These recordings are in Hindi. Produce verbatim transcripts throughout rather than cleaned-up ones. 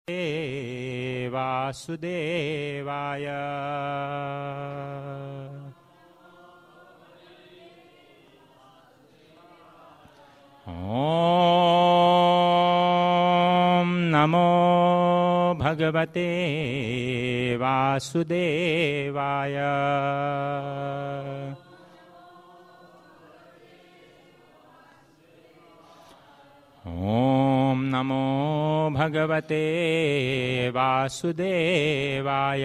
वासुदेवाय। ओम नमो भगवते वासुदेवाय। ओम नमो भगवते वासुदेवाय।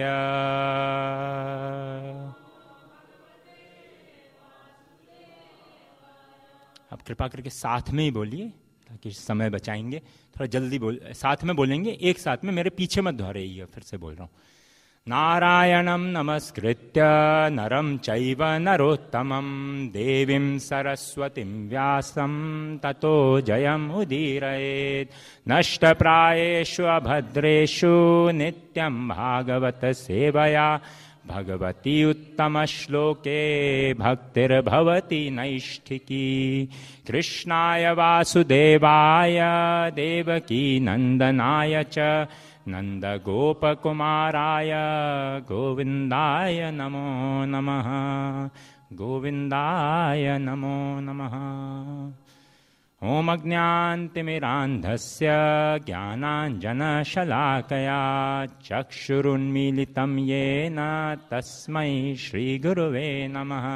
अब कृपा करके साथ में ही बोलिए ताकि समय बचाएंगे। थोड़ा जल्दी बोल, साथ में बोलेंगे, एक साथ में, मेरे पीछे मत दोहराइए। फिर से बोल रहा हूं। नारायणं नमस्कृत्य नरं चैव नरोत्तमं देवीं सरस्वतीं व्यासं ततो जयमुदीरयेत्। नष्टप्रायेषु अभद्रेषु नित्यं भागवत सेवया भगवती उत्तमश्लोके भक्तिर्भवति नैष्ठिकी। कृष्णाय वासुदेवाय देवकी नन्दनाय च नन्दगोपकुमाराय गोविन्दाय नमो नमः। गोविन्दाय नमो नमः। ओम अज्ञानतिमिरान्धस्य ज्ञानाञ्जनशलाकया चक्षुरुन्मीलितं येन तस्मै श्रीगुरुवे नमः।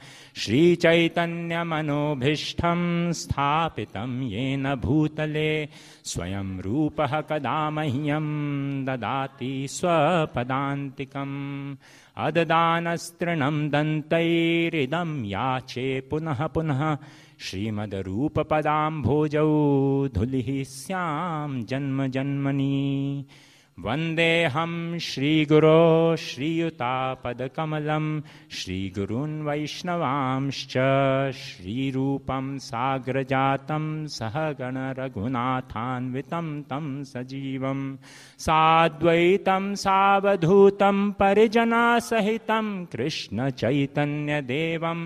श्रीचैतन्यमनोभीष्टं स्थापितं येन भूतले स्वयं रूपः कदा मह्यं ददाति स्वपदान्तिकम्। अददानस्तृणं दन्तैरिदं याचे पुनः पुनः श्रीमद्रूपपदाम्भोजौ धुलिः स्यां जन्म जन्मनि। वन्देऽहं श्रीगुरो श्रीयुतापदकमलं श्रीगुरून् वैष्णवांश्च श्रीरूपं साग्रजातं सहगण रघुनाथान्वितं तं सजीवं साद्वैतं सावधूतं परिजनसहितं कृष्णचैतन्यदेवं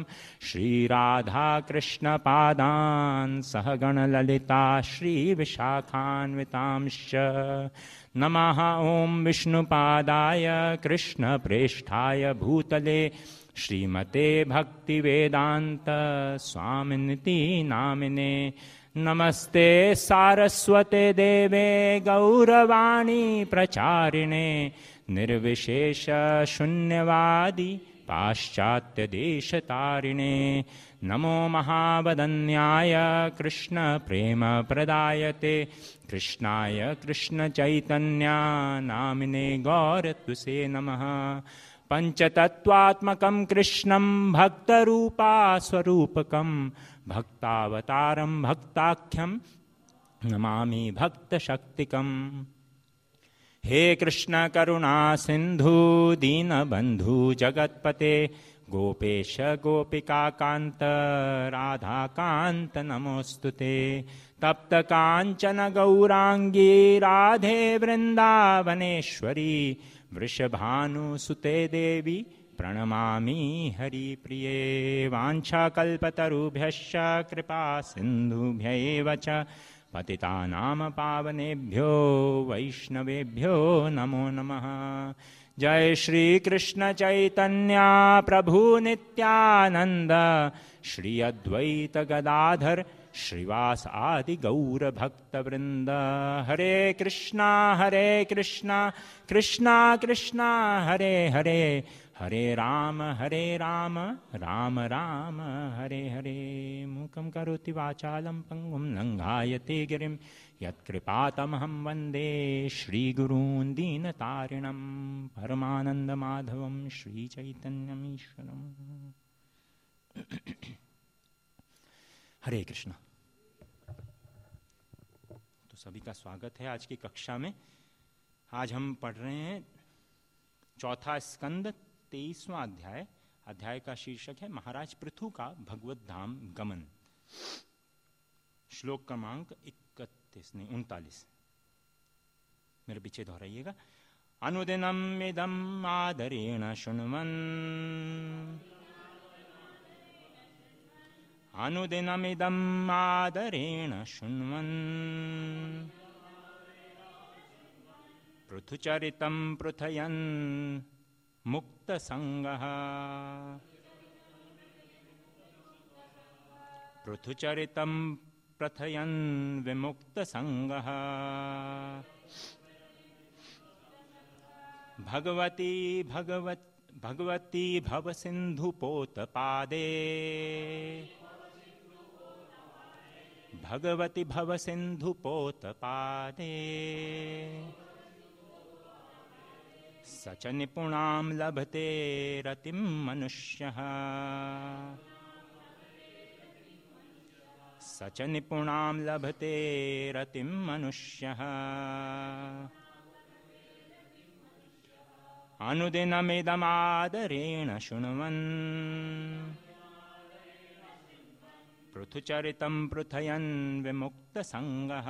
श्रीराधाकृष्णपादान् सहगण ललिता श्रीविशाखान्वितांश्च। नमः ओं विष्णुपादाय कृष्णप्रेष्ठाय भूतले श्रीमते भक्तिवेदांत स्वामिनिति नामिने। नमस्ते सारस्वते देवे गौरवाणी प्रचारिणे निर्विशेष शून्यवादी पाश्चात्य देशतारिणे। नमो महावदन्याय कृष्ण प्रेम प्रदायते कृष्णाय कृष्ण चैतन्य नामिने गौरत्वसे नमः। पंचतत्वात्मकं कृष्णं भक्तरूपा स्वरूपकं भक्तावतारं भक्ताख्यं नमामि भक्तशक्तिकम्। हे कृष्ण करुणा सिंधु दीनबंधु जगत्पते गोपेश गोपिका कांत राधा कांत नमोस्तुते। तप्त कांचन गौरांगी राधे वृंदावनेश्वरी वृषभानुसुते देवी प्रणमामि हरिप्रिये। वाञ्छाकल्पतरुभ्यश्च कृपा सिन्धुभ्यैव च पतितानां पावनेभ्यो वैष्णवेभ्यो नमो नमः। जय श्री कृष्ण चैतन्य प्रभु नित्यानंद श्री अद्वैत गदाधर श्रीवास आदि गौर भक्त वृंद। हरे कृष्णा हरे कृष्णा कृष्णा कृष्णा हरे हरे हरे राम हरे राम राम राम हरे हरे। मूकं करोति वाचालं पंगुं लंघायते गिरिं यत्कृपातमहं वन्दे श्रीगुरून् दीनतारिणं परमानन्दमाधवं श्रीचैतन्यमीश्वरम्। हरे कृष्ण। तो सभी का स्वागत है आज की कक्षा में। आज हम पढ़ रहे हैं चौथा स्कंद तेईसवां अध्याय। अध्याय का शीर्षक है महाराज पृथु का भगवत धाम गमन। श्लोक क्रमांक इकतीस नहीं उनतालीस, मेरे पीछे दोहराइएगा। अनुदिनम इदम आदरेण शृण्वन् अनुदिनम इदम आदरेण शृण्वन् पृथुचरितं पृथयन् मुक्तसंगः पृथुचरितं प्रथयन् विमुक्तसंगः भगवती भगवत भगवती भवसिन्धुपोतपादे भगवती भवसिन्धुपोतपादे स च निपुणां लभते रतिं मनुष्यः स च निपुणां लभते रतिं मनुष्यः अनुदिनमिदमादरेण शृण्वन् पृथुचरितं पृथयन् विमुक्तसंगः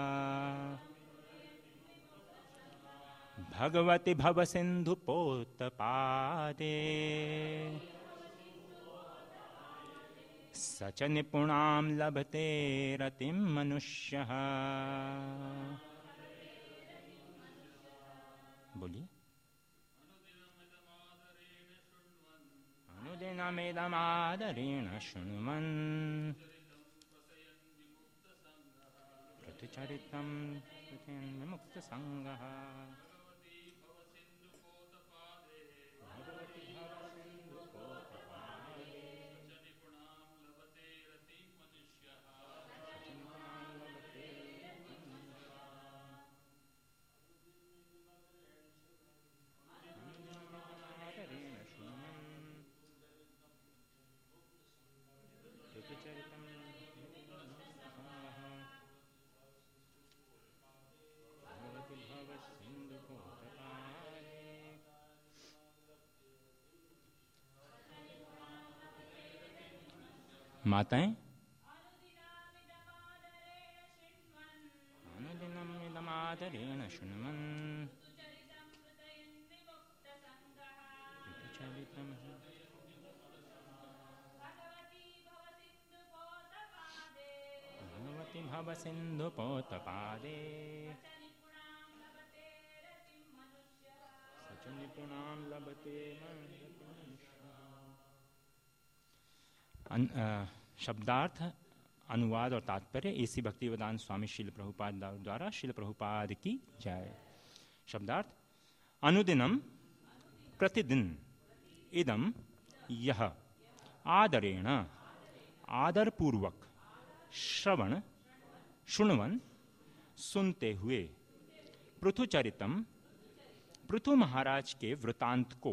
भगवति भवसिन्धुपोतपादे स च निपुणां लभते रतिं मनुष्यः। बोलिए। अनुदिनमिदमादरेण शृण्वन् पृथुचरितं पृथयन् विमुक्तसंगः माताएं अनुदिनमिदमादरेण शृण्वन् पृथुचरितं भगवति भवसिन्धुपोतपादे स च निपुणां लभते शब्दार्थ, अनुवाद और तात्पर्य एसी भक्तिवेदांत स्वामी श्रील प्रभुपाद द्वारा श्रील प्रभुपाद की जय। शब्दार्थ, अनुदिनम प्रतिदिन, इदम यह, आदरेण आदरपूर्वक, श्रवण शुण्वन सुनते हुए, पृथुचरितम पृथु महाराज के वृतांत को,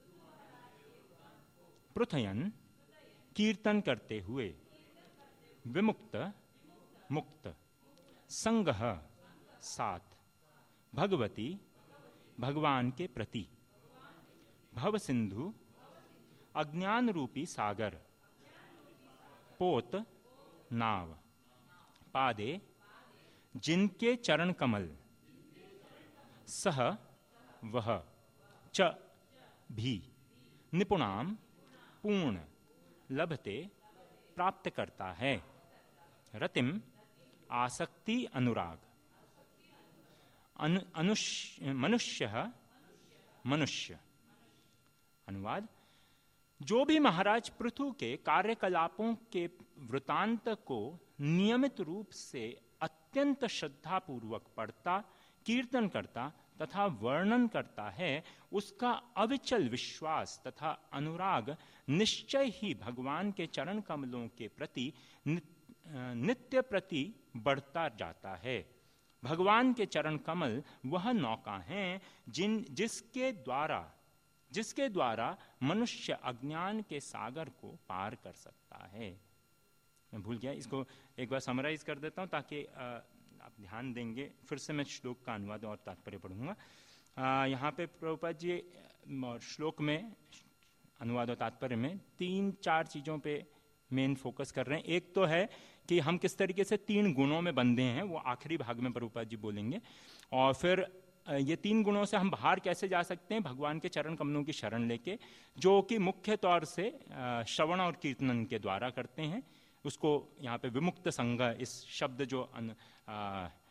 पृथयन कीर्तन करते हुए, विमुक्त मुक्त, संगह साथ, भगवती भगवान के प्रति, भव सिंधु अज्ञान रूपी सागर, पोत नाव, पादे जिनके चरण कमल, सह वह, च भी, निपुणाम पूर्ण, लभते प्राप्त करता है, रतिम आसक्ति अनुराग, अनु, अनुष्य मनुष्य मनुष्य। अनुवाद, जो भी महाराज पृथु के कार्यकलापों के वृतांत को नियमित रूप से अत्यंत श्रद्धापूर्वक पढ़ता, कीर्तन करता तथा वर्णन करता है, उसका अविचल विश्वास तथा अनुराग निश्चय ही भगवान के चरण कमलों के प्रति नित्य प्रति बढ़ता जाता है। भगवान के चरण कमल वह नौका हैं जिन जिसके द्वारा जिसके द्वारा मनुष्य अज्ञान के सागर को पार कर सकता है। मैं भूल गया, इसको एक बार समराइज कर देता हूं ताकि आप ध्यान देंगे। फिर से मैं श्लोक का अनुवाद और तात्पर्य पढ़ूंगा। यहाँ पे प्रभुपाद जी श्लोक में अनुवाद और तात्पर्य में तीन चार चीजों पे मेन फोकस कर रहे हैं। एक तो है कि हम किस तरीके से तीन गुणों में बंधे हैं, वो आखिरी भाग में प्रभुपाद जी बोलेंगे। और फिर ये तीन गुणों से हम बाहर कैसे जा सकते हैं, भगवान के चरण कमलों की शरण लेके, जो कि मुख्य तौर से श्रवण और कीर्तन के द्वारा करते हैं। उसको यहाँ पे विमुक्त संग, इस शब्द जो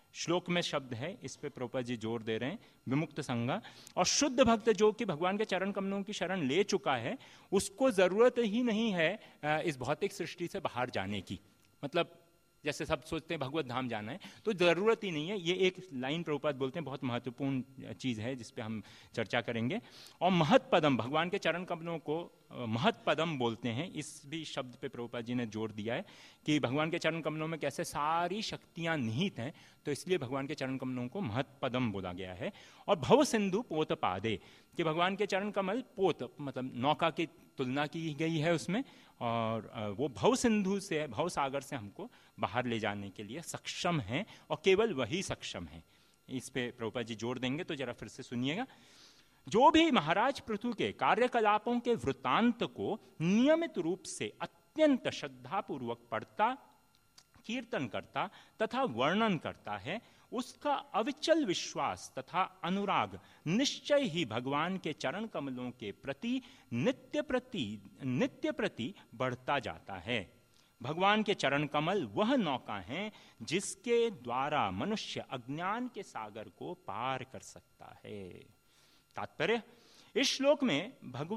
श्लोक में शब्द है, इस पे प्रभुपाद जी जोर दे रहे हैं, विमुक्त संग। और शुद्ध भक्त जो कि भगवान के चरण कमलों की शरण ले चुका है, उसको जरूरत ही नहीं है इस भौतिक सृष्टि से बाहर जाने की। मतलब जैसे सब सोचते हैं भगवत धाम जाना है, तो जरूरत ही नहीं है। ये एक लाइन प्रभुपाद बोलते हैं, बहुत महत्वपूर्ण चीज है जिस पे हम चर्चा करेंगे। और महत्पदम, भगवान के चरण कमलों को महत्पदम बोलते हैं। इस भी शब्द पे प्रभुपाद जी ने जोर दिया है कि भगवान के चरण कमलों में कैसे सारी शक्तियां निहित हैं, तो इसलिए भगवान के चरण कमलों को महत्पदम बोला गया है। और भव सिंधु पोत पादे, कि भगवान के चरण कमल पोत मतलब नौका की तुलना की गई है उसमें, और वो भव सिंधु से, भव सागर से हमको बाहर ले जाने के लिए सक्षम हैं, और केवल वही सक्षम हैं। इस पे प्रभुपाद जी जोर देंगे, तो जरा फिर से सुनिएगा। जो भी महाराज पृथु के कार्यकलापों के वृत्तांत को नियमित रूप से अत्यंत श्रद्धापूर्वक पढ़ता, कीर्तन करता तथा वर्णन करता है, उसका अविचल विश्वास तथा अनुराग निश्चय ही भगवान के चरण कमलों के प्रति नित्य प्रति नित्य प्रति बढ़ता जाता है। भगवान के चरण कमल वह नौका हैं जिसके द्वारा मनुष्य अज्ञान के सागर को पार कर सकता है। तात्पर्य, इस श्लोक में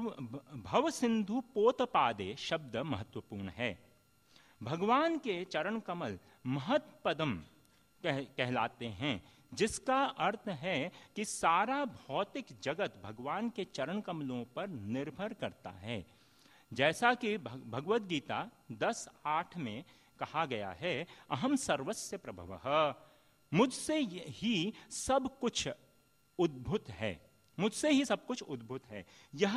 भव सिंधु पोतपादे शब्द महत्वपूर्ण है। भगवान के चरण कमल महत्पदम कह, कहलाते हैं, जिसका अर्थ है कि सारा भौतिक जगत भगवान के चरण कमलों पर निर्भर करता है। जैसा कि भगवद गीता दस आठ में कहा गया है, अहम सर्वस्य प्रभवः, मुझसे ही सब कुछ उद्भूत है, मुझसे ही सब कुछ उद्भूत है। यह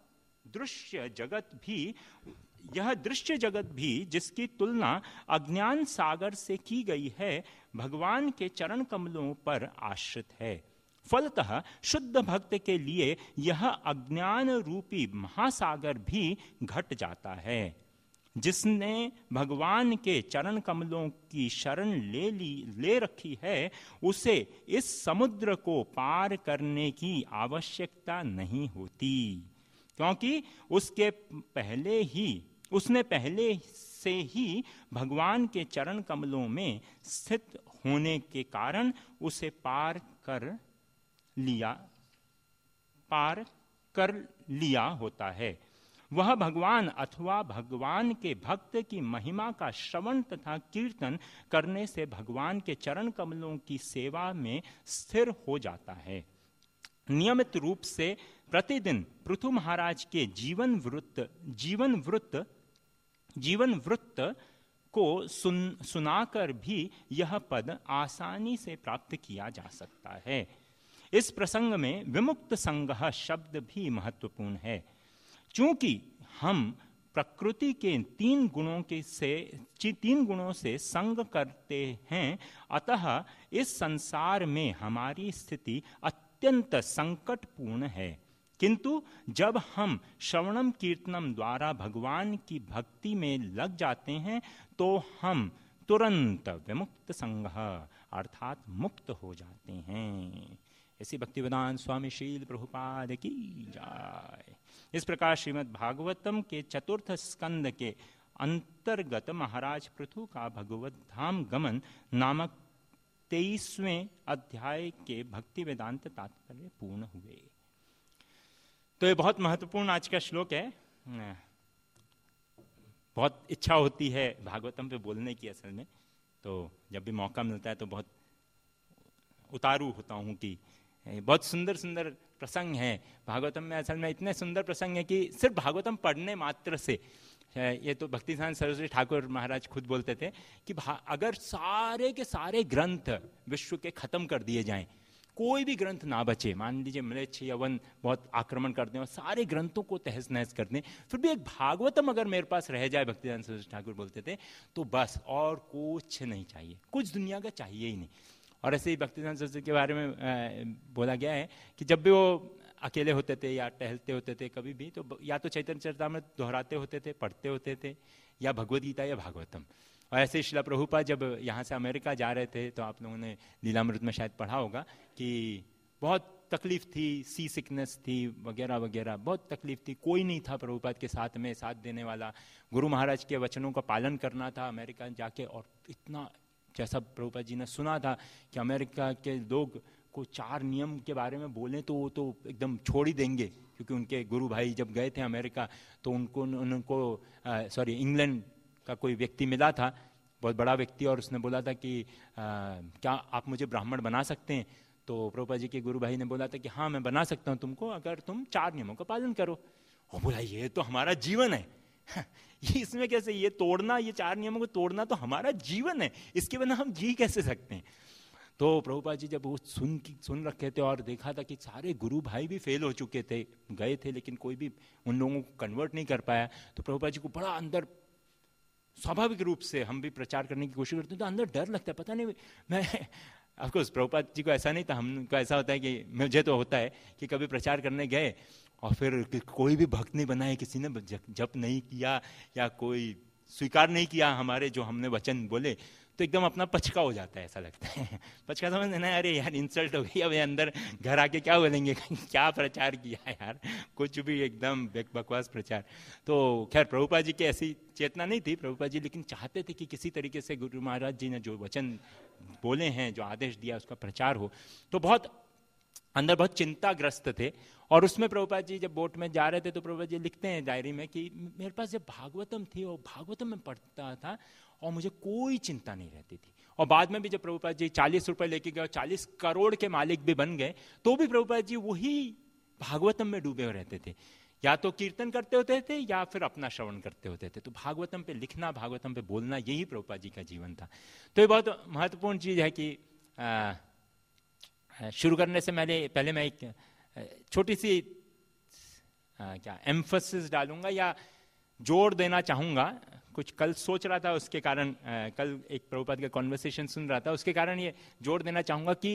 दृश्य जगत भी यह दृश्य जगत भी जिसकी तुलना अज्ञान सागर से की गई है, भगवान के चरण कमलों पर आश्रित है। फलतः शुद्ध भक्त के लिए यह अज्ञान रूपी महासागर भी घट जाता है। जिसने भगवान के चरण कमलों की शरण ले ली ले रखी है, उसे इस समुद्र को पार करने की आवश्यकता नहीं होती, क्योंकि उसके पहले ही उसने पहले से ही भगवान के चरण कमलों में स्थित होने के कारण उसे पार कर लिया पार कर लिया होता है। वह भगवान अथवा भगवान के भक्त की महिमा का श्रवण तथा कीर्तन करने से भगवान के चरण कमलों की सेवा में स्थिर हो जाता है। नियमित रूप से प्रतिदिन पृथु महाराज के जीवन वृत्त जीवन वृत्त जीवन वृत्त को सुन सुनाकर भी यह पद आसानी से प्राप्त किया जा सकता है। इस प्रसंग में विमुक्त संगः शब्द भी महत्वपूर्ण है। चूंकि हम प्रकृति के तीन गुणों के से तीन गुणों से संग करते हैं, अतः इस संसार में हमारी स्थिति अत्यंत संकटपूर्ण है। किंतु जब हम श्रवणम कीर्तनम द्वारा भगवान की भक्ति में लग जाते हैं, तो हम तुरंत विमुक्त संगः अर्थात मुक्त हो जाते हैं। ऐसी भक्तिवेदांत स्वामी शील प्रभुपाद की जय। इस प्रकार श्रीमद् भागवतम के चतुर्थ स्कंद के अंतर्गत महाराज पृथु का भगवत धाम गमन नामक तेईसवें अध्याय के भक्ति वेदांत तात्पर्य पूर्ण हुए। तो ये बहुत महत्वपूर्ण आज का श्लोक है। बहुत इच्छा होती है भागवतम पे बोलने की असल में, तो जब भी मौका मिलता है तो बहुत उतारू होता हूँ कि बहुत सुंदर सुंदर प्रसंग है भागवतम में। असल में इतने सुंदर प्रसंग है कि सिर्फ भागवतम पढ़ने मात्र से, ये तो भक्तिसार सरस्वती ठाकुर महाराज खुद बोलते थे कि अगर सारे के सारे ग्रंथ विश्व के खत्म कर दिए जाएं, कोई भी ग्रंथ ना बचे, मान लीजिए म्लेच्छ यवन बहुत आक्रमण कर दें और सारे ग्रंथों को तहस नहस कर दें, फिर भी एक भागवतम अगर मेरे पास रह जाए, भक्तिसार सरस्वती ठाकुर बोलते थे, तो बस और कुछ नहीं चाहिए, कुछ दुनिया का चाहिए ही नहीं। और ऐसे ही भक्तिसार सरस्वती के बारे में आ, बोला गया है कि जब भी वो अकेले होते थे या टहलते होते थे कभी भी, तो या तो चैतन्य चरितामृत दोहराते होते थे, पढ़ते होते थे, या भगवद गीता या भागवतम। और ऐसे श्रील प्रभुपाद जब यहाँ से अमेरिका जा रहे थे, तो आप लोगों ने लीलामृत में शायद पढ़ा होगा कि बहुत तकलीफ थी, सी सिकनेस थी वगैरह वगैरह, बहुत तकलीफ थी, कोई नहीं था प्रभुपाद के साथ में साथ देने वाला। गुरु महाराज के वचनों का पालन करना था अमेरिका जाके, और इतना जैसा प्रभुपाद जी ने सुना था कि अमेरिका के लोग को चार नियम के बारे में बोलें तो वो तो एकदम छोड़ ही देंगे, क्योंकि उनके गुरु भाई जब गए थे अमेरिका तो उनको उनको सॉरी इंग्लैंड का कोई व्यक्ति मिला था, बहुत बड़ा व्यक्ति, और उसने बोला था कि आ, क्या आप मुझे ब्राह्मण बना सकते हैं? तो प्रभुपाद जी के गुरु भाई ने बोला था कि हाँ मैं बना सकता हूँ तुमको, अगर तुम चार नियमों का पालन करो। और बोला ये तो हमारा जीवन है, ये इसमें कैसे, ये तोड़ना, ये चार नियमों को तोड़ना तो हमारा जीवन है, इसके बिना हम जी कैसे सकते हैं? तो प्रभुपाद जी जब वो सुन की सुन रखे थे और देखा था कि सारे गुरु भाई भी फेल हो चुके थे, गए थे लेकिन कोई भी उन लोगों को कन्वर्ट नहीं कर पाया, तो प्रभुपाद जी को बड़ा अंदर, स्वाभाविक रूप से हम भी प्रचार करने की कोशिश करते हैं तो अंदर डर लगता है, पता नहीं मैं ऑफकोर्स प्रभुपाद जी को ऐसा नहीं था, हमको ऐसा होता है कि मुझे तो होता है कि कभी प्रचार करने गए और फिर कोई भी भक्त नहीं बनाए, किसी ने जप नहीं किया या कोई स्वीकार नहीं किया हमारे जो हमने वचन बोले, तो एकदम अपना पचका हो जाता है, ऐसा लगता है पचका समझ ना, अरे यार इंसल्ट हो गई, अब अंदर घर आके क्या बोलेंगे क्या प्रचार किया यार, कुछ भी एकदम बकवास प्रचार। तो खैर प्रभुपाद जी की ऐसी चेतना नहीं थी, प्रभुपाद जी लेकिन चाहते थे कि किसी तरीके से गुरु महाराज जी ने जो वचन बोले हैं, जो आदेश दिया, उसका प्रचार हो। तो बहुत अंदर बहुत चिंताग्रस्त थे, और उसमें प्रभुपाद जी जब बोट में जा रहे थे तो प्रभुपाद जी लिखते हैं डायरी में कि मेरे पास जब भागवतम थी और भागवतम में पढ़ता था और मुझे कोई चिंता नहीं रहती थी। और बाद में भी जब प्रभुपाद जी चालीस रुपए लेके गए, चालीस करोड़ के मालिक भी बन गए, तो भी प्रभुपाद जी वही भागवतम में डूबे हुए रहते थे, या तो कीर्तन करते होते थे या फिर अपना श्रवण करते होते थे। तो भागवतम पे लिखना, भागवतम पे बोलना, यही प्रभुपाद जी का जीवन था। तो ये बहुत महत्वपूर्ण चीज है कि आ, शुरू करने से पहले पहले मैं एक छोटी सी आ, क्या एम्फसिस डालूंगा या जोर देना चाहूंगा। कुछ कल सोच रहा था, उसके कारण आ, कल एक प्रभुपाद का कॉन्वर्सेशन सुन रहा था, उसके कारण ये जोर देना चाहूंगा कि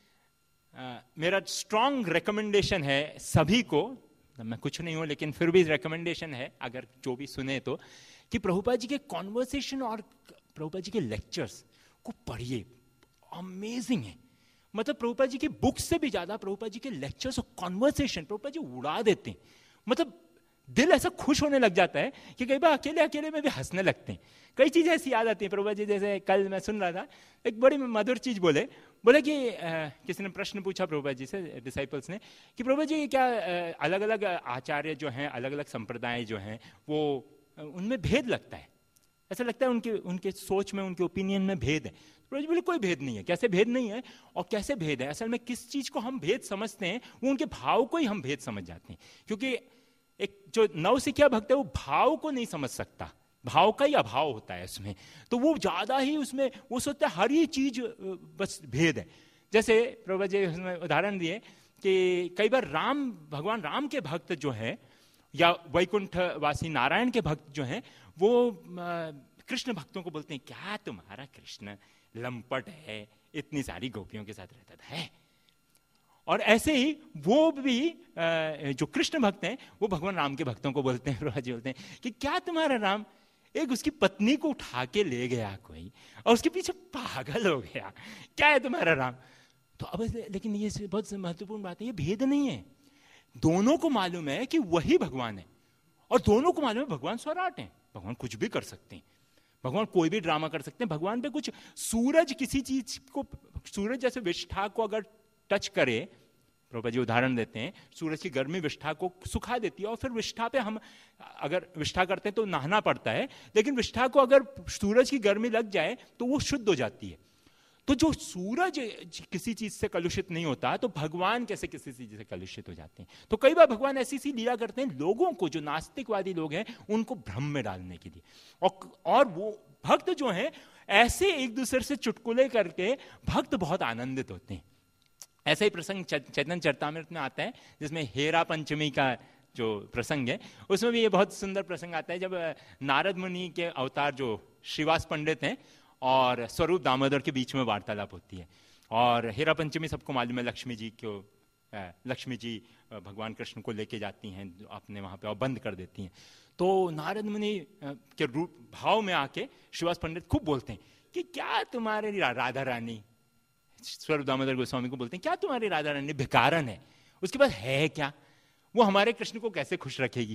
आ, मेरा स्ट्रांग रिकमेंडेशन है सभी को, मैं कुछ नहीं हूं लेकिन फिर भी रिकमेंडेशन है अगर जो भी सुने तो, कि प्रभुपाद जी के कॉन्वर्सेशन और प्रभुपाद जी के लेक्चर्स को पढ़िए, अमेजिंग है। मतलब प्रभुपाद जी की बुक्स से भी ज्यादा प्रभुपाद जी के लेक्चर्स और कॉन्वर्सेशन प्रभुपाद जी उड़ा देते हैं। मतलब दिल ऐसा खुश होने लग जाता है कि कई बार अकेले अकेले में भी हंसने लगते हैं। कई चीजें ऐसी याद आती हैं प्रभुपाद जी, जैसे कल मैं सुन रहा था एक बड़ी मधुर चीज बोले बोले कि आ, किसी ने प्रश्न पूछा प्रभुपाद जी से, डिसाइपल्स ने, कि प्रभुपाद जी क्या अलग अलग आचार्य जो हैं, अलग अलग संप्रदाय जो हैं, वो उनमें भेद लगता है, ऐसा लगता है उनके उनके सोच में, उनके ओपिनियन में भेद है। प्रभुपाद जी बोले कोई भेद नहीं है। कैसे भेद नहीं है और कैसे भेद है? असल में किस चीज को हम भेद समझते हैं वो उनके भाव को ही हम भेद समझ जाते हैं, क्योंकि एक जो नवसिखिया भक्त है वो भाव को नहीं समझ सकता, भाव का ही अभाव होता है उसमें, तो वो ज्यादा ही उसमें वो सोचता है हर ही चीज बस भेद है। जैसे प्रभुपाद जी उसमें उदाहरण दिए कि कई बार राम, भगवान राम के भक्त जो है या वैकुंठवासी नारायण के भक्त जो हैं, वो कृष्ण भक्तों को बोलते हैं क्या तुम्हारा कृष्ण लंपट है, इतनी सारी गोपियों के साथ रहता था है। और ऐसे ही वो भी जो कृष्ण भक्त हैं वो भगवान राम के भक्तों को बोलते हैं, प्रभुपाद जी बोलते हैं कि क्या तुम्हारा राम एक उसकी पत्नी को उठा के ले गया कोई और उसके पीछे पागल हो गया, क्या है तुम्हारा राम? तो अब लेकिन ये बहुत महत्वपूर्ण बात है, ये भेद नहीं है। दोनों को मालूम है कि वही भगवान है और दोनों को मालूम है भगवान स्वराट है, भगवान कुछ भी कर सकते हैं, भगवान कोई भी ड्रामा कर सकते हैं। भगवान पे कुछ, सूरज किसी चीज को, सूरज जैसे विष्ठा को अगर टच करे, प्रभुपाद जी उदाहरण देते हैं, सूरज की गर्मी विष्ठा को सुखा देती है और फिर विष्ठा पे हम अगर विष्ठा करते हैं तो नहाना पड़ता है, लेकिन विष्ठा को अगर सूरज की गर्मी लग जाए तो वो शुद्ध हो जाती है। तो जो सूरज किसी चीज से कलुषित नहीं होता तो भगवान कैसे किसी चीज से कलुषित हो जाते हैं? तो कई बार भगवान ऐसी सी लीला करते हैं लोगों को, जो नास्तिकवादी लोग हैं उनको भ्रम में डालने के लिए, और, और वो भक्त जो हैं ऐसे एक दूसरे से चुटकुले करके भक्त बहुत आनंदित होते हैं। ऐसा ही प्रसंग चैतन्य चरितामृत में आता है जिसमें हेरा पंचमी का जो प्रसंग है, उसमें भी ये बहुत सुंदर प्रसंग आता है जब नारद मुनि के अवतार जो श्रीवास पंडित हैं और स्वरूप दामोदर के बीच में वार्तालाप होती है। और हेरा पंचमी सबको मालूम है, लक्ष्मी जी को लक्ष्मी जी भगवान कृष्ण को लेके जाती हैं अपने वहां पे और बंद कर देती हैं। तो नारद मुनि के रूप भाव में आके श्रीवास पंडित खूब बोलते हैं कि क्या तुम्हारे राधा रानी, स्वरूप दामोदर गोस्वामी को बोलते हैं क्या तुम्हारी राधा रानी भिकारन है, उसके पास है क्या, वो हमारे कृष्ण को कैसे खुश रखेगी?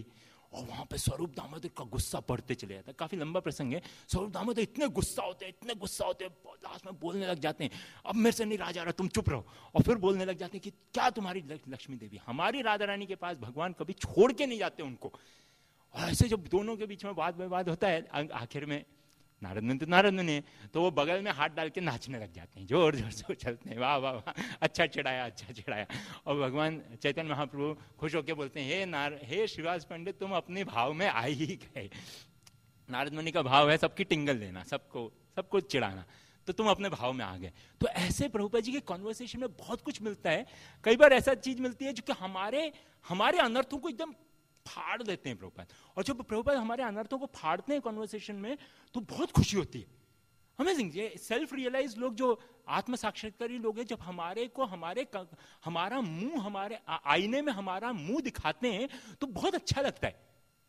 और वहां पे स्वरूप दामोदर का गुस्सा बढ़ते चले जाता है। काफी लंबा प्रसंग है। स्वरूप दामोदर इतने गुस्सा होते हैं, इतने गुस्सा होते हैं, लास्ट में बोलने लग जाते हैं, अब मेरे से नहीं रहा जा रहा, तुम चुप रहो। और फिर बोलने लग जाते हैं कि क्या तुम्हारी लक्ष्मी देवी, हमारी राधा रानी के पास भगवान कभी छोड़ के नहीं जाते उनको। और ऐसे जब दोनों के बीच में वाद विवाद होता है, आखिर में नारद मुनि तो नारद मुनि तो वो बगल में हाथ डाल के नाचने लग जाते हैं, जोर जोर से चलते हैं, वाह वाह वाह, अच्छा चिढ़ाया, अच्छा चिढ़ाया। और भगवान चैतन्य महाप्रभु खुश होकर बोलते हैं, हे नार हे श्रीवास पंडित, तुम अपने भाव में आ ही गए। नारद मुनि का भाव है सबकी टिंगल देना, सबको सबको चिढ़ाना, तो तुम अपने भाव में आ गए। तो ऐसे प्रभुपाद जी के कॉन्वर्सेशन में बहुत कुछ मिलता है। कई बार ऐसा चीज मिलती है जो कि हमारे हमारे अनर्थों को एकदम फाड़ देते हैं प्रभुपाद। और जब प्रभुपाद हमारे अनर्थों को फाड़ते हैं कॉन्वर्सेशन में, तो बहुत खुशी होती है। अमेजिंग। ये सेल्फ रियलाइज लोग, जो आत्म साक्षात्कारी लोग हैं, जब हमारे को हमारे हमारा मुंह हमारे आईने में हमारा मुंह दिखाते हैं तो बहुत अच्छा लगता है।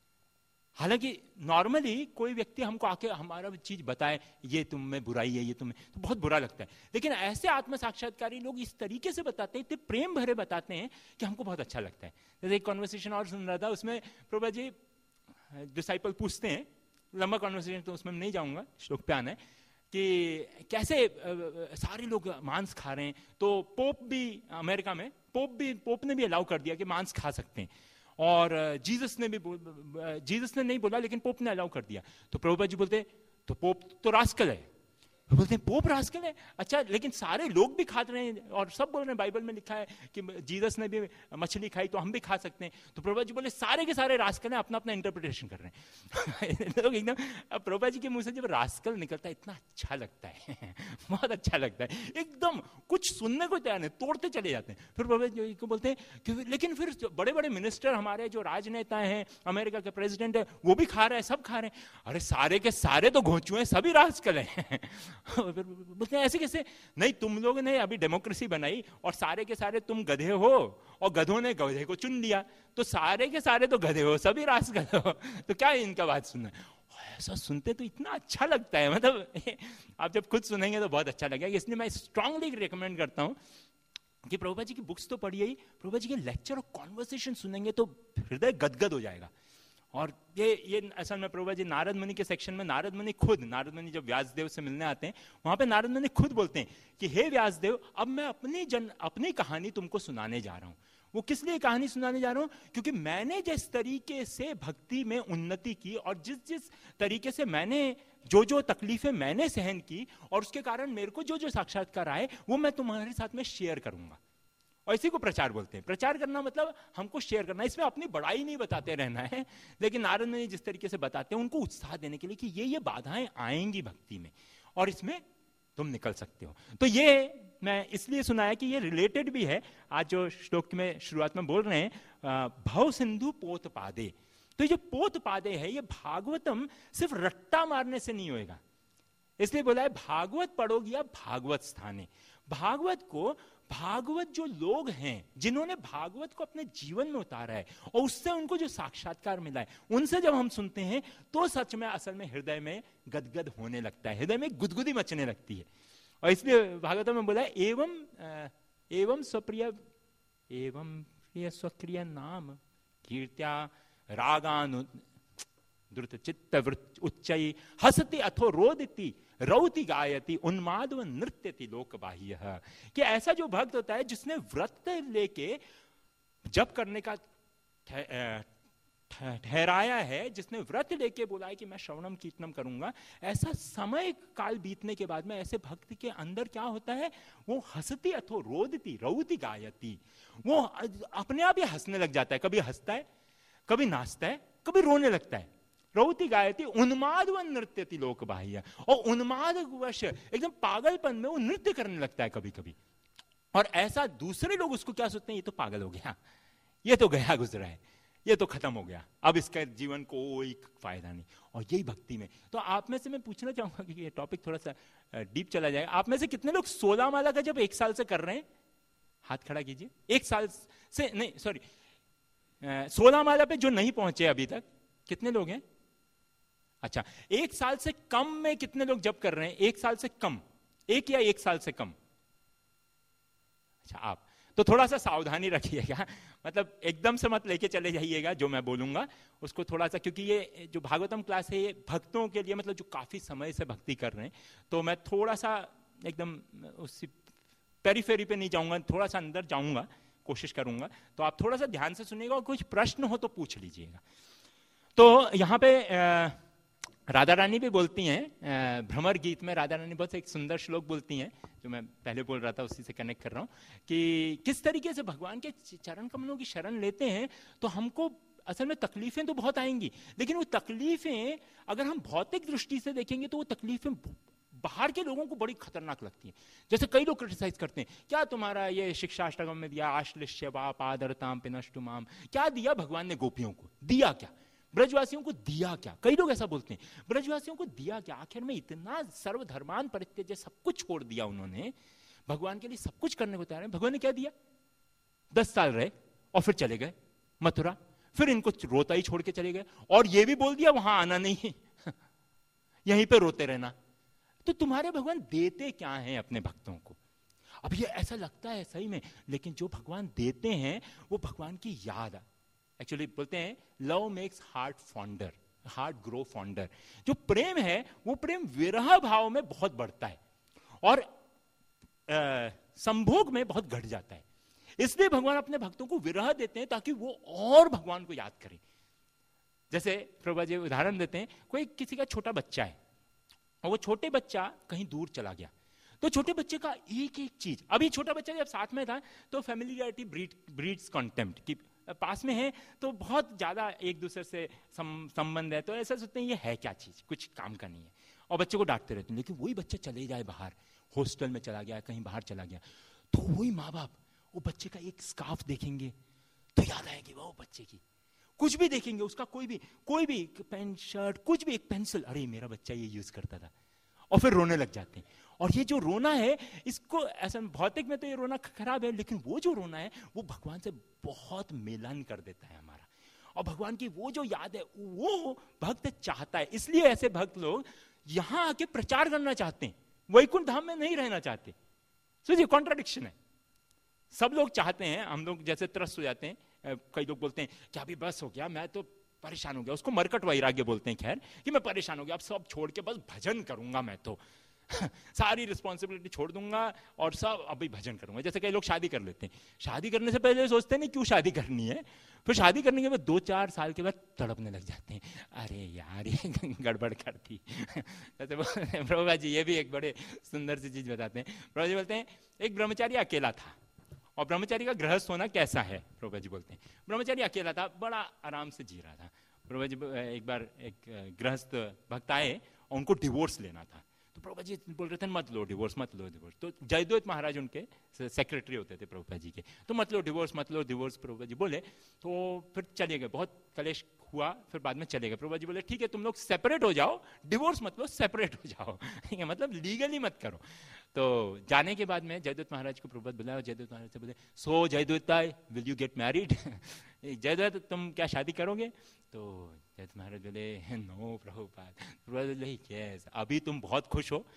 हालांकि नॉर्मली कोई व्यक्ति हमको आके हमारा चीज बताए, ये तुम में बुराई है, ये तुम में, तो बहुत बुरा लगता है। लेकिन ऐसे आत्म साक्षात्कारी लोग इस तरीके से बताते हैं, इतने प्रेम भरे बताते हैं कि हमको बहुत अच्छा लगता है। जैसे एक कॉन्वर्सेशन और सुन रहा था, उसमें प्रभुपाद जी डिसाइपल पूछते हैं, लंबा कॉन्वर्सेशन तो उसमें नहीं जाऊंगा, श्लोक पे आना है, कि कैसे सारे लोग मांस खा रहे हैं, तो पोप भी अमेरिका में पोप भी पोप ने भी अलाउ कर दिया कि मांस खा सकते हैं, और जीसस ने भी जीसस ने नहीं बोला लेकिन पोप ने अलाउ कर दिया। तो प्रभुपाद जी बोलते तो पोप तो रास्कल है। बोलते हैं पोप रास्कल है, अच्छा, लेकिन सारे लोग भी खा रहे हैं और सब बोल रहे हैं, बाइबल में लिखा है कि जीसस ने भी मछली खाई तो हम भी खा सकते हैं। तो प्रभुपाद जी बोले सारे के सारे रास्कल हैं, अपना अपना इंटरप्रिटेशन कर रहे हैं। लोग एकदम, अब प्रभुपाद जी के मुंह से जब रास्कल निकलता है इतना अच्छा लगता है, बहुत अच्छा लगता है, एकदम कुछ सुनने को तैयार नहीं, तोड़ते चले जाते हैं। फिर प्रभुपाद जी को बोलते हैं कि लेकिन फिर बड़े बड़े मिनिस्टर हमारे जो राजनेता हैं, अमेरिका के प्रेसिडेंट है, वो भी खा रहे हैं, सब खा रहे हैं। अरे सारे के सारे तो घोंचू हैं, सभी रास्कल हैं। बोलते हैं ऐसे कैसे? नहीं, तुम लोगों ने अभी डेमोक्रेसी बनाई और सारे के सारे तुम गधे हो और गधों ने गधे को चुन लिया, तो सारे के सारे तो गधे हो, सभी रास्कल हो, तो क्या इनका बात सुनना? ऐसा सुनते तो इतना अच्छा लगता है, मतलब आप जब खुद सुनेंगे तो बहुत अच्छा लगेगा। इसलिए मैं स्ट्रांगली रिकमेंड करता हूं कि प्रभुपाद जी की बुक्स तो पढ़िए ही, प्रभुपाद जी के लेक्चर और कॉन्वर्सेशन सुनेंगे तो हृदय गदगद हो जाएगा। और ये ये असल में प्रभुपाद जी नारद मुनि के सेक्शन में, नारद मुनि खुद, नारद मुनि जब व्यासदेव से मिलने आते हैं, वहां पे नारद मुनि खुद बोलते हैं कि हे व्यासदेव, अब मैं अपनी जन अपनी कहानी तुमको सुनाने जा रहा हूं। वो किस लिए कहानी सुनाने जा रहा हूं? क्योंकि मैंने जिस तरीके से भक्ति में उन्नति की और जिस जिस तरीके से मैंने जो जो तकलीफें मैंने सहन की और उसके कारण मेरे को जो जो साक्षात्कार आए, वो मैं तुम्हारे साथ में शेयर करूंगा। और इसी को प्रचार बोलते हैं। प्रचार करना मतलब हमको शेयर करना, इसमें अपनी बड़ाई नहीं बताते रहना है, लेकिन नारद मुनि जिस तरीके से बताते हैं उनको उत्साह देने के लिए कि ये ये बाधाएं आएंगी भक्ति में और इसमें तुम निकल सकते हो। तो ये मैं इसलिए सुनाया कि ये रिलेटेड भी है, आज जो श्लोक में शुरुआत में बोल रहे हैं भव सिंधु पोत पादे। तो ये जो पोत पादे है, ये भागवतम सिर्फ रट्टा मारने से नहीं होएगा, इसलिए बोला है भागवत पढ़ोगी या भागवत स्थाने। भागवत को, भागवत जो लोग हैं जिन्होंने भागवत को अपने जीवन में उतारा है और उससे उनको जो साक्षात्कार मिला है, उनसे जब हम सुनते हैं तो सच में असल में हृदय में गदगद होने लगता है, हृदय में गुदगुदी मचने लगती है। और इसलिए भागवत में बोला है एवं एवं स्वप्रिय एवं प्रिय स्वक्रिय नाम कीर्त्या रागानु द्रुत चित्त उच्चई हसति अथो रोदिति रौति गायति उन्माद व नृत्यति लोक बाह्य। कि ऐसा जो भक्त होता है जिसने व्रत लेके जप करने का ठहराया है, जिसने व्रत लेके बोला है कि मैं श्रवणम कीर्तनम करूंगा, ऐसा समय काल बीतने के बाद में ऐसे भक्त के अंदर क्या होता है, वो हसती अथो रोदती रौति गायति, वो अपने आप ही हंसने लग जाता है। कभी हंसता है, कभी नाचता है, कभी रोने लगता है। रौति गायति उन्माद व नृत्यति लोक बाह्य, और उन्माद वश एकदम पागलपन में वो नृत्य करने लगता है कभी कभी। और ऐसा दूसरे लोग उसको क्या सोचते हैं, ये तो पागल हो गया, ये तो गया गुजरा है, ये तो खत्म हो गया, अब इसका जीवन को कोई फायदा नहीं। और यही भक्ति में। तो आप में से मैं पूछना चाहूंगा कि ये टॉपिक थोड़ा सा डीप चला जाएगा, आप में से कितने लोग सोलह माला का जब एक साल से कर रहे हैं? हाथ खड़ा कीजिए। एक साल से नहीं, सॉरी, सोलह माला पे जो नहीं पहुंचे अभी तक, कितने लोग हैं? अच्छा, एक साल से कम में कितने लोग जब कर रहे हैं? एक साल से कम, एक या एक साल से कम? अच्छा, आप। तो थोड़ा सा सावधानी रखिएगा, मतलब एकदम से मत लेके चले जाइएगा जो मैं बोलूंगा उसको थोड़ा सा, क्योंकि ये जो भागवतम क्लास है ये भक्तों के लिए, मतलब जो काफी समय से भक्ति कर रहे हैं, तो मैं थोड़ा सा एकदम उसी पेरीफेरी पे नहीं जाऊंगा, थोड़ा सा अंदर जाऊंगा, कोशिश करूंगा, तो आप थोड़ा सा ध्यान से सुनिएगा और कुछ प्रश्न हो तो पूछ लीजिएगा। तो यहाँ पे राधा रानी भी बोलती हैं, भ्रमर गीत में राधा रानी बहुत एक सुंदर श्लोक बोलती हैं, जो मैं पहले बोल रहा था उसी से कनेक्ट कर रहा हूँ, कि किस तरीके से भगवान के चरण कमलों की शरण लेते हैं तो हमको असल में तकलीफें तो बहुत आएंगी, लेकिन वो तकलीफें अगर हम भौतिक दृष्टि से देखेंगे तो वो तकलीफें बाहर के लोगों को बड़ी खतरनाक लगती हैं। जैसे कई लोग क्रिटिसाइज करते हैं, क्या तुम्हारा ये शिक्षाष्टकम में दिया आश्लिष्य वाप आदरताम पिनष्टुमाम, क्या दिया भगवान ने गोपियों को, दिया क्या, ब्रजवासियों को दिया क्या? कई लोग ऐसा बोलते हैं, ब्रजवासियों को दिया क्या? आखिर में इतना सर्वधर्मान परित्यज्य सब कुछ छोड़ दिया उन्होंने, भगवान के लिए सब कुछ करने को तैयार है। भगवान ने क्या दिया? दस साल रहे और फिर चले गए मथुरा, फिर इनको रोता ही छोड़ के चले गए, और ये भी बोल दिया वहां आना नहीं है, यहीं पे रोते रहना। तो तुम्हारे भगवान देते क्या हैं अपने भक्तों को? अब ये ऐसा लगता है सही में, लेकिन जो भगवान देते हैं वो भगवान की याद है। एक्चुअली बोलते हैं love makes heart fonder, heart grow fonder. जो प्रेम है वो प्रेम विरह भाव में बहुत बढ़ता है और आ, संभोग में बहुत घट जाता है। इसलिए भगवान अपने भक्तों को विरह देते हैं ताकि वो और भगवान को याद करें। जैसे प्रभु जी उदाहरण देते हैं, कोई किसी का छोटा बच्चा है और वो छोटे बच्चा कहीं दूर चला गया, तो छोटे बच्चे का एक एक चीज, अभी छोटा बच्चा जब साथ में था तो फैमिलियरिटी ब्रीड ब्रीड्स कॉन्टेम्प्ट, कि पास में है तो बहुत ज्यादा एक दूसरे से संबंध है, तो ऐसा सोचते हैं ये है क्या चीज, कुछ काम का नहीं है, और बच्चे को डांटते रहते हैं। लेकिन वही बच्चा चले जाए बाहर, हॉस्टल में चला गया, कहीं बाहर चला गया, तो वही माँ बाप वो बच्चे का एक स्कार्फ देखेंगे तो याद आएगी वो बच्चे की, कुछ भी देखेंगे उसका, कोई भी कोई भी पेंट शर्ट कुछ भी, एक पेंसिल, अरे मेरा बच्चा ये यूज करता था, और फिर रोने लग जाते हैं। और ये जो रोना है, इसको ऐसा भौतिक में तो ये रोना खराब है, लेकिन वो जो रोना है वो भगवान से बहुत मिलन कर देता है हमारा, और भगवान की वो जो याद है वो भक्त चाहता है। इसलिए ऐसे भक्त लोग यहां आके प्रचार करना चाहते हैं, वैकुंठ धाम में नहीं रहना चाहते। सोचिए कॉन्ट्राडिक्शन है। सब लोग चाहते हैं, हम लोग जैसे त्रस्त हो जाते हैं, कई लोग बोलते हैं कि अभी बस हो गया, मैं तो परेशान हो गया, उसको मरकट वैराग्य बोलते हैं, खैर, कि मैं परेशान हो गया, अब सब छोड़ के बस भजन करूंगा मैं तो सारी रिस्पॉन्सिबिलिटी छोड़ दूंगा और सब अभी भजन करूंगा। जैसे कई लोग शादी कर लेते हैं, शादी करने से पहले सोचते हैं नहीं क्यों शादी करनी है, फिर शादी करने के बाद दो चार साल के बाद तड़पने लग जाते हैं, अरे यार ये गड़बड़ कर दी प्रभुपा जी ये भी एक बड़े सुंदर सी चीज बताते हैं। प्रभुपा जी बोलते हैं एक ब्रह्मचारी अकेला था, और ब्रह्मचारी का गृहस्थ होना कैसा है, प्रभुपा जी बोलते हैं ब्रह्मचारी अकेला था, बड़ा आराम से जी रहा था। प्रभुपा जी एक बार एक गृहस्थ भक्त आए और उनको डिवोर्स लेना था, तो प्रभुपा जी बोल रहे थे मत लो डिवोर्स, मत लो डिवोर्स। तो जयद्वैत महाराज उनके सेक्रेटरी होते थे प्रभुपा जी के, तो मत लो डिवोर्स, मत लो डिवोर्स प्रभुपा जी बोले। तो फिर चले गए, बहुत कलेश हुआ, फिर बाद में चले गए। प्रभुपा जी बोले ठीक है तुम लोग सेपरेट हो जाओ, डिवोर्स मत लो, सेपरेट हो जाओ, ठीक है, मतलब लीगली मत करो। तो जाने के बाद में जयद्वैत महाराज को प्रभुपा बुलाया, जयद्वैत महाराज से बोले so Jayadvaita will you get married, Jayadvaita तुम क्या शादी करोगे? तो जयद्वैत महाराज बोले नो प्रभुपाद। प्रभुपाद बोले यस, अभी तुम बहुत खुश हो,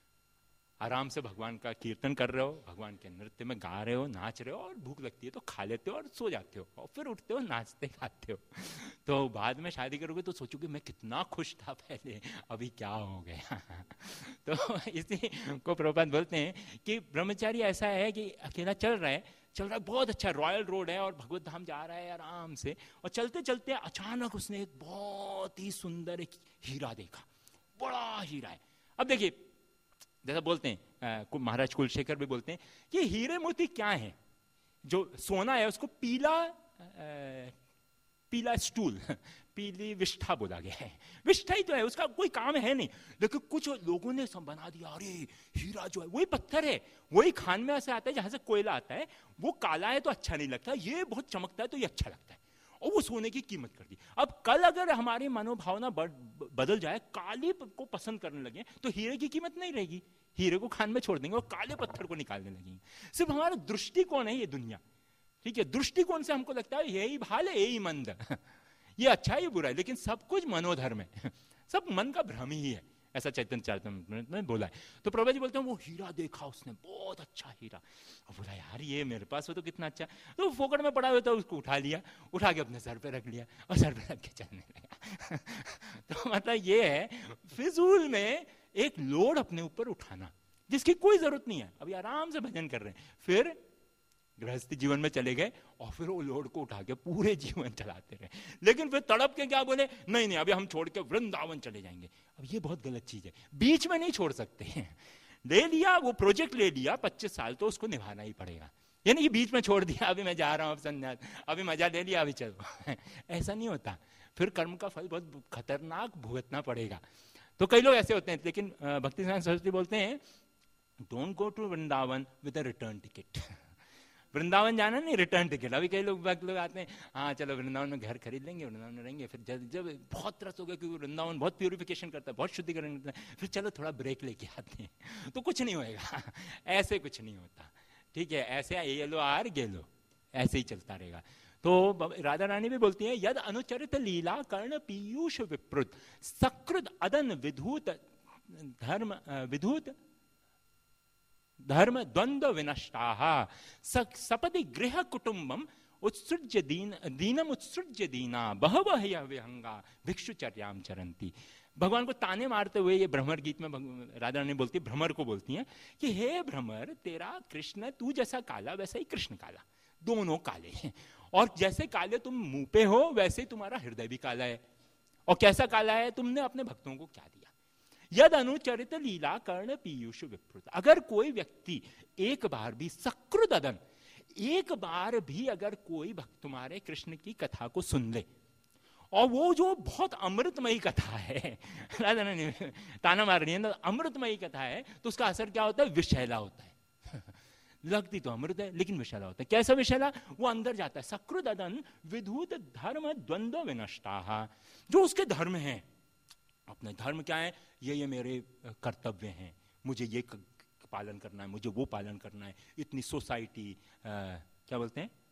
आराम से भगवान का कीर्तन कर रहे हो, भगवान के नृत्य में गा रहे हो, नाच रहे हो, और भूख लगती है तो खा लेते हो और सो जाते हो, और फिर उठते हो नाचते खाते हो। तो बाद में शादी करोगे तो सोचोगे मैं कितना खुश था पहले, अभी क्या हो गया तो इसी को प्रभुपाद बोलते हैं कि ब्रह्मचारी ऐसा है कि अकेला चल रहा है, चल रहा है बहुत अच्छा रॉयल रोड है और भगवत धाम जा रहा है आराम से, और चलते चलते अचानक उसने एक बहुत ही सुंदर एक हीरा देखा, बड़ा हीरा है। अब देखिए जैसा बोलते हैं महाराज कुलशेखर भी बोलते हैं कि हीरे मोती क्या है, जो सोना है उसको पीला आ, पीला स्टूल पीली विष्ठा बोला गया है, विष्ठा ही तो है, उसका कोई काम है नहीं, लेकिन कुछ लोगों ने सब बना दिया, अरे हीरा जो है वही पत्थर है, वही खान में से आता है जहां से कोयला आता है, वो काला है तो अच्छा नहीं लगता, ये बहुत चमकता है तो ये अच्छा लगता है, और वो सोने की कीमत कर दी। अब कल अगर हमारी मनोभावना बदल जाए, काले को पसंद करने लगे तो हीरे की कीमत नहीं रहेगी, हीरे को खान में छोड़ देंगे और काले पत्थर को निकालने लगेंगे। सिर्फ हमारा दृष्टिकोण है ये दुनिया, ठीक है, दृष्टिकोण से हमको लगता है यही भाल है, यही मंद, ये अच्छा है ये बुरा है, लेकिन सब कुछ मनोधर्म है, सब मन का भ्रम ही है, ऐसा चैतन्य चरितामृत में बोला है। तो प्रभु जी बोलते हैं वो हीरा देखा उसने, बहुत अच्छा हीरा, और बोला यार ये मेरे पास हो तो कितना अच्छा, तो फोकट में पड़ा हुआ था, उसको उठा लिया, उठा के अपने सर पे रख लिया और सर पे रख के चलने लगा। तो मतलब ये है फिजूल में एक लोड अपने ऊपर उठाना जिसकी कोई जरूरत नहीं है। अभी आराम से भजन कर रहे हैं, फिर गृहस्थी जीवन में चले गए और फिर वो लोड को उठा के पूरे जीवन चलाते रहे, लेकिन फिर तड़प के क्या बोले, नहीं नहीं अभी हम छोड़ के वृंदावन चले जाएंगे। अब ये बहुत गलत चीज है, बीच में नहीं छोड़ सकते हैं। ले लिया वो प्रोजेक्ट, ले लिया पच्चीस साल तो उसको निभाना ही पड़ेगा, यानी कि बीच में छोड़ दिया, अभी मैं जा रहा हूँ अब संन्यास, अभी मजा ले लिया अभी चलो। ऐसा नहीं होता, फिर कर्म का फल बहुत खतरनाक भुगतना पड़ेगा। तो कई लोग ऐसे होते हैं, लेकिन भक्ति सिद्धांत सरस्वती बोलते हैं don't go to Vrindavan with a return ticket. Vrindavan जाना नहीं, रिटर्न टिकट। अभी कई लोग भक्त लोग आते हैं, हाँ चलो वृंदावन में घर खरीद लेंगे, वृंदावन में रहेंगे, फिर जब जब बहुत तरस हो गया क्योंकि वृंदावन बहुत प्यूरिफिकेशन करता है, बहुत शुद्धिकरण करता है, फिर चलो थोड़ा ब्रेक लेके आते हैं, तो कुछ नहीं होएगा। ऐसे कुछ नहीं होता, ठीक है, ऐसे ये लो आर गे लो, ऐसे ही चलता रहेगा। तो राधा रानी भी बोलती है यद अनुचरित लीला कर्ण पीयूष विप्रुत सकृत अदन विधूत धर्म विधूत धर्म द्वंद्व विनष्टाः सपदि गृह कुटुंबम उत्सृज्य दीन दीनम उत्सृज्य दीना बहवः यः विहंगा भिक्षुचर्याम चरन्ति। भगवान को ताने मारते हुए ये भ्रमर गीत में राधा रानी बोलती है, भ्रमर को बोलती है कि हे भ्रमर, तेरा कृष्ण, तू जैसा काला वैसा ही कृष्ण काला, दोनों काले हैं, और जैसे काले तुम मुंह पे हो वैसे ही तुम्हारा हृदय भी काला है। और कैसा काला है, तुमने अपने भक्तों को क्या दिया। यद अनुचरित लीला कर्ण पीयूष विप्रुत, अगर कोई व्यक्ति एक बार भी सकृत अदन, एक बार भी अगर कोई भक्त तुम्हारे कृष्ण की कथा को सुन ले, और वो जो बहुत अमृतमयी कथा है, राधा रानी ताना मार रही है ना, अमृतमयी कथा है, तो उसका असर क्या होता है, विषैला होता है। लगती तो अमृत है लेकिन विषैला होता है। कैसा विषैला, वो अंदर जाता है। सकृत अदन विधूत धर्म द्वंद्व विनष्टाः, जो उसके धर्म हैं, अपने धर्म क्या है, ये ये मेरे कर्तव्य हैं, मुझे ये पालन करना है, मुझे वो पालन करना है, इतनी सोसाइटी क्या बोलते हैं,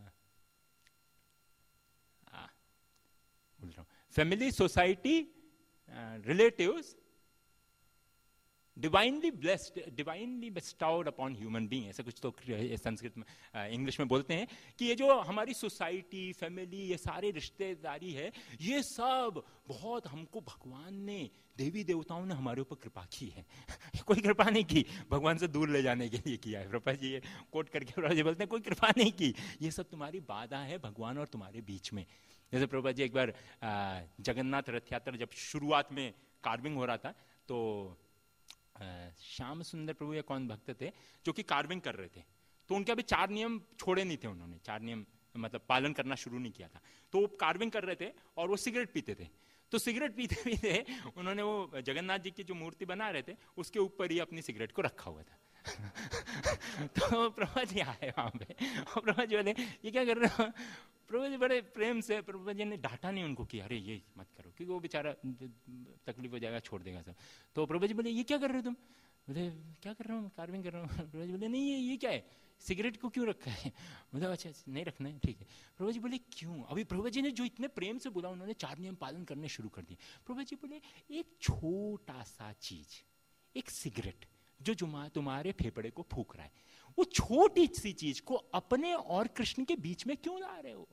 बोल रहा हूँ, family, society, relatives, divinely blessed, divinely bestowed upon human being, ऐसा कुछ तो संस्कृत में, इंग्लिश में बोलते हैं कि ये जो हमारी सोसाइटी, फैमिली, ये सारे रिश्तेदारी है, ये सब बहुत हमको भगवान ने, देवी देवताओं ने हमारे ऊपर कृपा की है। कोई कृपा नहीं की, भगवान से दूर ले जाने के लिए किया है। प्रभुपाद जी ये कोट करके प्रभुपाद जी बोलते हैं कोई कृपा नहीं की, ये सब तुम्हारी बाधा है भगवान और तुम्हारे बीच में। जैसे प्रभुपाद जी एक बार जगन्नाथ रथ यात्रा जब शुरुआत में कार्विंग हो रहा था, तो श्याम सुंदर प्रभु या कौन भक्त थे जो कि कार्विंग कर रहे थे, तो उनके अभी चार नियम छोड़े नहीं थे, उन्होंने चार नियम मतलब पालन करना शुरू नहीं किया था। तो वो कार्विंग कर रहे थे और वो सिगरेट पीते थे, तो सिगरेट पीते पीते उन्होंने वो जगन्नाथ जी की जो मूर्ति बना रहे थे उसके ऊपर ही अपनी सिगरेट को रखा हुआ था। तो प्रभुपाद जी आए वहां पे और प्रभुपाद जी बोले ये क्या कर रहे हो। प्रभुपाद जी बड़े प्रेम से, प्रभुपाद जी ने डांटा नहीं उनको कि अरे ये मत करो क्योंकि वो बेचारा तकलीफ हो जाएगा, छोड़ देगा सब। तो प्रभुपाद जी बोले ये क्या कर रहे हो तुम। बोले क्या कर रहा हूँ, कार्विंग कर रहा हूँ। प्रभुपाद जी बोले नहीं ये ये क्या है, सिगरेट को क्यों रखा है। बोला अच्छा नहीं रखना है, ठीक है। प्रभुपाद जी बोले क्यों। अभी प्रभुपाद जी ने जो इतने प्रेम से बोला, उन्होंने चार नियम पालन करने शुरू कर दिए। प्रभुपाद जी बोले एक छोटा सा चीज, एक सिगरेट जो जुमा तुम्हारे फेफड़े को फूक रहा है, वो छोटी सी चीज को अपने और कृष्ण के बीच में क्यों ला रहे हो।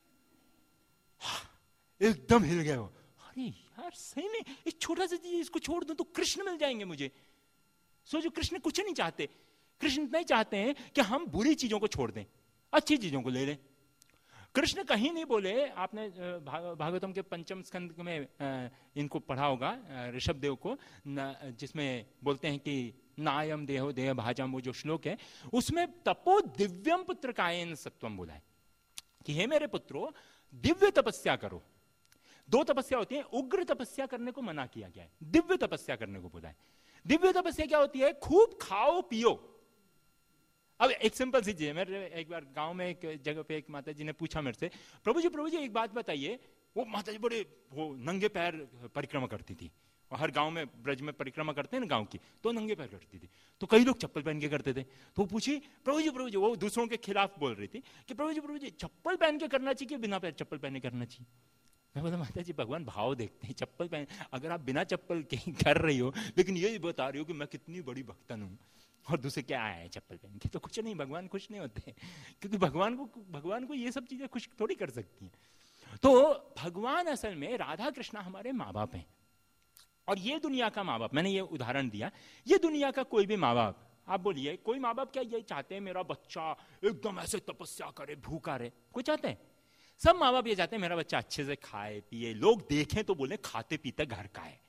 एकदम हिल गए वो, अरे यार सही में एक छोटा सा चीज इसको छोड़ दूं तो कृष्ण मिल जाएंगे मुझे। सोचो कृष्ण कुछ नहीं चाहते, कृष्ण नहीं चाहते हैं कि हम बुरी चीजों को छोड़ दें, अच्छी चीजों को ले लें। कृष्ण कहीं नहीं बोले, आपने भागवतम के पंचम स्कंद में इनको पढ़ा होगा ऋषभ देव को, जिसमें बोलते हैं कि नायम देहो देह भाजम, वो जो श्लोक है उसमें तपो दिव्यम पुत्र कायेन सत्वम बोला है कि हे मेरे पुत्रों दिव्य तपस्या करो। दो तपस्या होती है, उग्र तपस्या करने को मना किया गया है, दिव्य तपस्या करने को बोला है। दिव्य तपस्या क्या होती है, खूब खाओ पियो। अब एक सिंपल सी चीज, मेरे एक बार गांव में एक जगह पे एक माता जी ने पूछा मेरे से, प्रभु जी प्रभु जी एक बात बताइए। वो माता जी बड़े वो नंगे पैर परिक्रमा करती थी, और हर गांव में ब्रज में परिक्रमा करते हैं ना गांव की, तो नंगे पैर करती थी। तो कई लोग चप्पल पहन के करते थे। तो वो पूछी प्रभु जी प्रभु जी, वो दूसरों के खिलाफ बोल रही थी कि प्रभु जी प्रभु जी चप्पल पहन के करना चाहिए कि बिना चप्पल पहने करना चाहिए। मैं बोला माता जी भगवान भाव देखते हैं, चप्पल पहन, अगर आप बिना चप्पल के कर रही हो लेकिन ये बता रही हो कि मैं कितनी बड़ी भक्तन हूँ, और दूसरे क्या आया है चप्पल पहन के, तो कुछ नहीं, भगवान खुश नहीं होते, क्योंकि भगवान को भगवान को ये सब चीजें खुश थोड़ी कर सकती हैं। तो भगवान असल में, राधा कृष्णा हमारे माँ बाप हैं, और ये दुनिया का माँ बाप, मैंने ये उदाहरण दिया, ये दुनिया का कोई भी माँ बाप, आप बोलिए कोई माँ बाप क्या ये चाहते हैं मेरा बच्चा एकदम ऐसे तपस्या करे, भूखा रहे? कोई चाहते हैं? सब माँ बाप ये चाहते हैं मेरा बच्चा अच्छे से खाए पिए, लोग देखें तो बोले खाते पीते घर का है,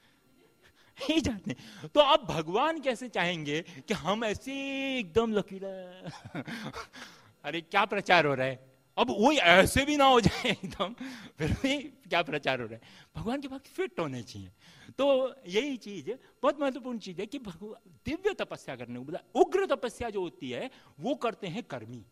यही चाहते हैं। तो अब भगवान कैसे चाहेंगे कि हम ऐसे एकदम लकीला अरे क्या प्रचार हो रहा है, अब वही ऐसे भी ना हो जाए एकदम, फिर भी क्या प्रचार हो रहा है? भगवान के भक्त फिट होने चाहिए। तो यही चीज बहुत महत्वपूर्ण चीज है कि भगवान दिव्य तपस्या करने को बोला। उग्र तपस्या जो होती है वो करते हैं कर्मी,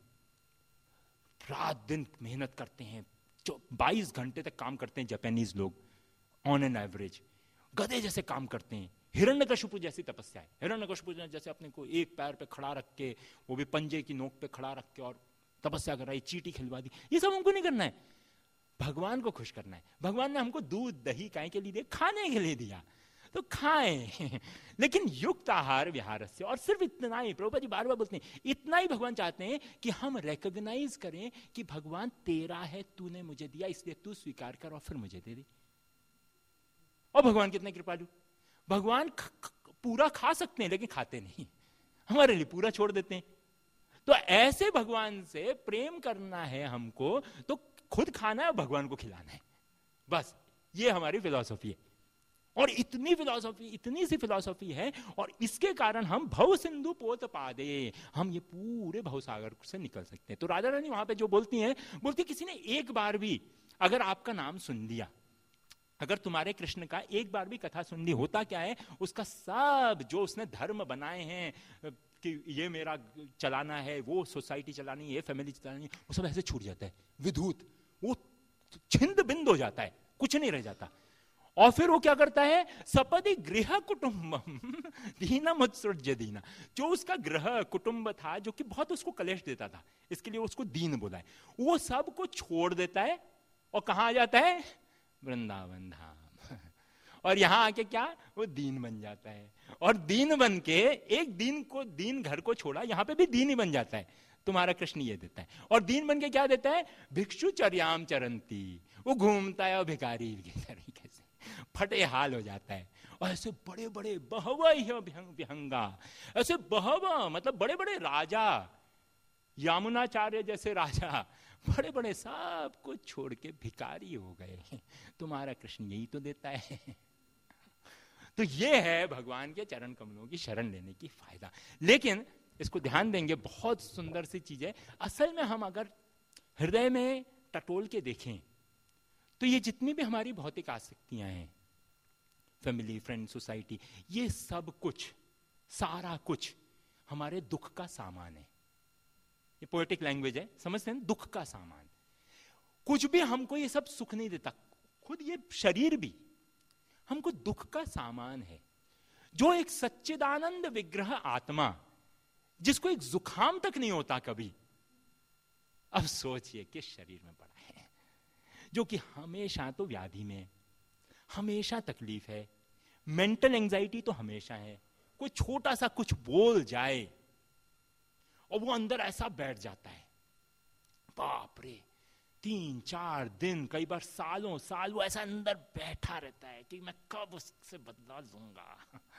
रात दिन मेहनत करते हैं, जो बाईस घंटे तक काम करते हैं जापानीज लोग ऑन एन एवरेज, गधे जैसे काम करते हैं। हिरण्यकशिपु जैसी तपस्या है, हिरण्यकशिपु जैसे अपने को एक पैर पे खड़ा रख के, वो भी पंजे की नोक पे खड़ा रख के और तपस्या कर रहा है, चीटी खिलवा दी, ये सब हमको नहीं करना है, भगवान को खुश करना है। भगवान ने हमको दूध दही काय के लिए दिया? खाने के लिए दिया, तो खाएं लेकिन युक्त आहार विहार से। और सिर्फ इतना ही, प्रभुपाद जी बार बार बोलते हैं, इतना ही भगवान चाहते हैं कि हम रिकॉग्नाइज करें कि भगवान तेरा है, तूने मुझे दिया, इसलिए तू स्वीकार कर और फिर मुझे दे दे। और भगवान कितने कृपालु, भगवान ख, ख, पूरा खा सकते हैं लेकिन खाते नहीं, हमारे लिए पूरा छोड़ देते हैं। तो ऐसे भगवान से प्रेम करना है हमको, तो खुद खाना है और भगवान को खिलाना है, बस ये हमारी फिलॉसफी है। और इतनी फिलॉसफी, इतनी सी फिलॉसफी है, और इसके कारण हम भव सिंधु पोत पादे, हम ये पूरे भवसागर से निकल सकते हैं। तो राजा रानी वहां पे जो बोलती हैं, बोलती किसी ने एक बार भी अगर आपका नाम सुन लिया, अगर तुम्हारे कृष्ण का एक बार भी कथा सुन ली, होता क्या है, उसका सब जो उसने धर्म बनाए हैं कि ये मेरा चलाना है, वो सोसाइटी चलानी है, ये फैमिली चलानी है, वो सब ऐसे छूट जाता है, विधूत, वो छिंद बिंद हो जाता है, कुछ नहीं रह जाता। और फिर वो क्या करता है, सपदि गृह कुटुंबम दीना मुत्सृज्य दीना, जो उसका गृह कुटुंब था जो कि बहुत उसको कलेश देता था, इसके लिए उसको दीन बोला है, वो सब को छोड़ देता है और कहां आ जाता है, वृंदावन धाम। और यहां आके क्या, वो दीन बन जाता है, और दीन बन के एक दीन को, दीन घर को छोड़ा, यहां पे भी दीन ही बन जाता है। तुम्हारा कृष्ण ये देता है, और दीन बन के क्या देता है, भिक्षु चर्याम चरंती, वो घूमता है और भिखारी के तरीके से फटे हाल हो जाता है। और ऐसे बड़े बड़े बहवा विहंगा, ऐसे बहवा मतलब बड़े बड़े राजा, यामुनाचार्य जैसे राजा, बड़े बड़े सब कुछ छोड़ के भिखारी हो गए। तुम्हारा कृष्ण यही तो देता है। तो ये है भगवान के चरण कमलों की शरण लेने की फायदा। लेकिन इसको ध्यान देंगे, बहुत सुंदर सी चीज है। असल में हम अगर हृदय में टटोल के देखें तो ये जितनी भी हमारी भौतिक आसक्तियां हैं, फैमिली, फ्रेंड, सोसाइटी, ये सब कुछ, सारा कुछ हमारे दुख का सामान है। ये पोएटिक लैंग्वेज है, समझते हैं, दुख का सामान। कुछ भी हमको ये सब सुख नहीं देता, खुद ये शरीर भी हमको दुख का सामान है। जो एक सच्चिदानंद विग्रह आत्मा, जिसको एक जुखाम तक नहीं होता कभी, अब सोचिए किस शरीर में पड़ा है, जो कि हमेशा तो व्याधि में, हमेशा तकलीफ है, मेंटल एंजाइटी तो हमेशा है, कोई छोटा सा कुछ बोल जाए और वो अंदर ऐसा बैठ जाता है, बाप रे, तीन चार दिन, कई बार सालों साल वो ऐसा अंदर बैठा रहता है कि मैं कब उससे बदला लूंगा,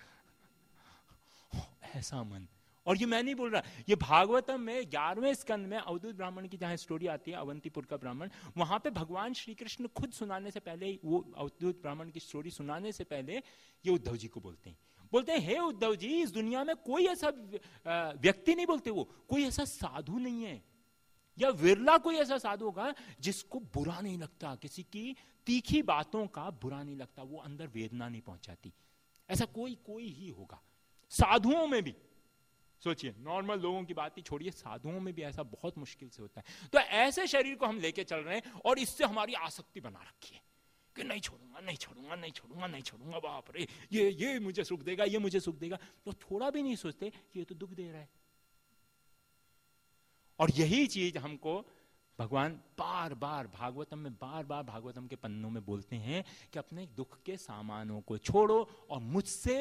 ऐसा मन। और ये मैं नहीं बोल रहा, ये भागवतम में ग्यारहवें स्कंद में अवधूत ब्राह्मण की जहां स्टोरी आती है, अवंतीपुर का ब्राह्मण, वहां पे भगवान श्री कृष्ण खुद सुनाने से पहले, वो अवधूत ब्राह्मण की स्टोरी सुनाने से पहले ये उद्धव जी को बोलते हैं, बोलते हैं हे उद्धव जी, इस दुनिया में कोई ऐसा व्यक्ति नहीं, बोलते वो, कोई ऐसा साधु नहीं है, या विरला कोई ऐसा साधु होगा जिसको बुरा नहीं लगता, किसी की तीखी बातों का बुरा नहीं लगता, वो अंदर वेदना नहीं पहुंचाती, ऐसा कोई कोई ही होगा। साधुओं में भी सोचिए, नॉर्मल लोगों की बात ही छोड़िए, साधुओं में भी ऐसा बहुत मुश्किल से होता है। तो ऐसे शरीर को हम लेके चल रहे हैं और इससे हमारी आसक्ति बना रखी है कि नहीं छोड़ूंगा, नहीं छोड़ूंगा, नहीं छोड़ूंगा, नहीं छोड़ूंगा, बाप रे, ये ये मुझे सुख देगा, ये मुझे सुख देगा, तो थोड़ा भी नहीं सोचते कि ये तो दुख दे रहा है। और यही चीज हमको भगवान बार बार भागवतम में बार बार भागवतम के पन्नों में बोलते हैं कि अपने दुख के सामानों को छोड़ो और मुझसे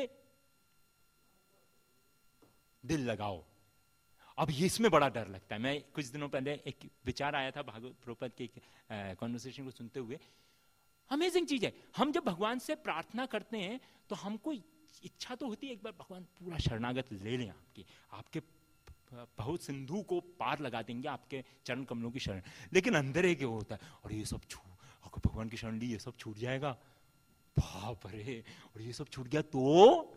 दिल लगाओ। अब ये इसमें बड़ा डर लगता है। मैं कुछ दिनों पहले एक विचार आया था भागवत प्रभुपाद के कॉन्वर्सेशन को सुनते हुए। अमेजिंग चीज है, हम जब भगवान से प्रार्थना करते हैं तो हमको इच्छा तो होती है एक बार भगवान पूरा शरणागत ले लें आपकी, आपके बहुत सिंधु को पार लगा देंगे आपके चरण कमलों की शरण। लेकिन अंदर एक होता है और ये सब छूट, अगर भगवान की शरण ली ये सब छूट जाएगा, बाप रे, और ये सब छूट गया तो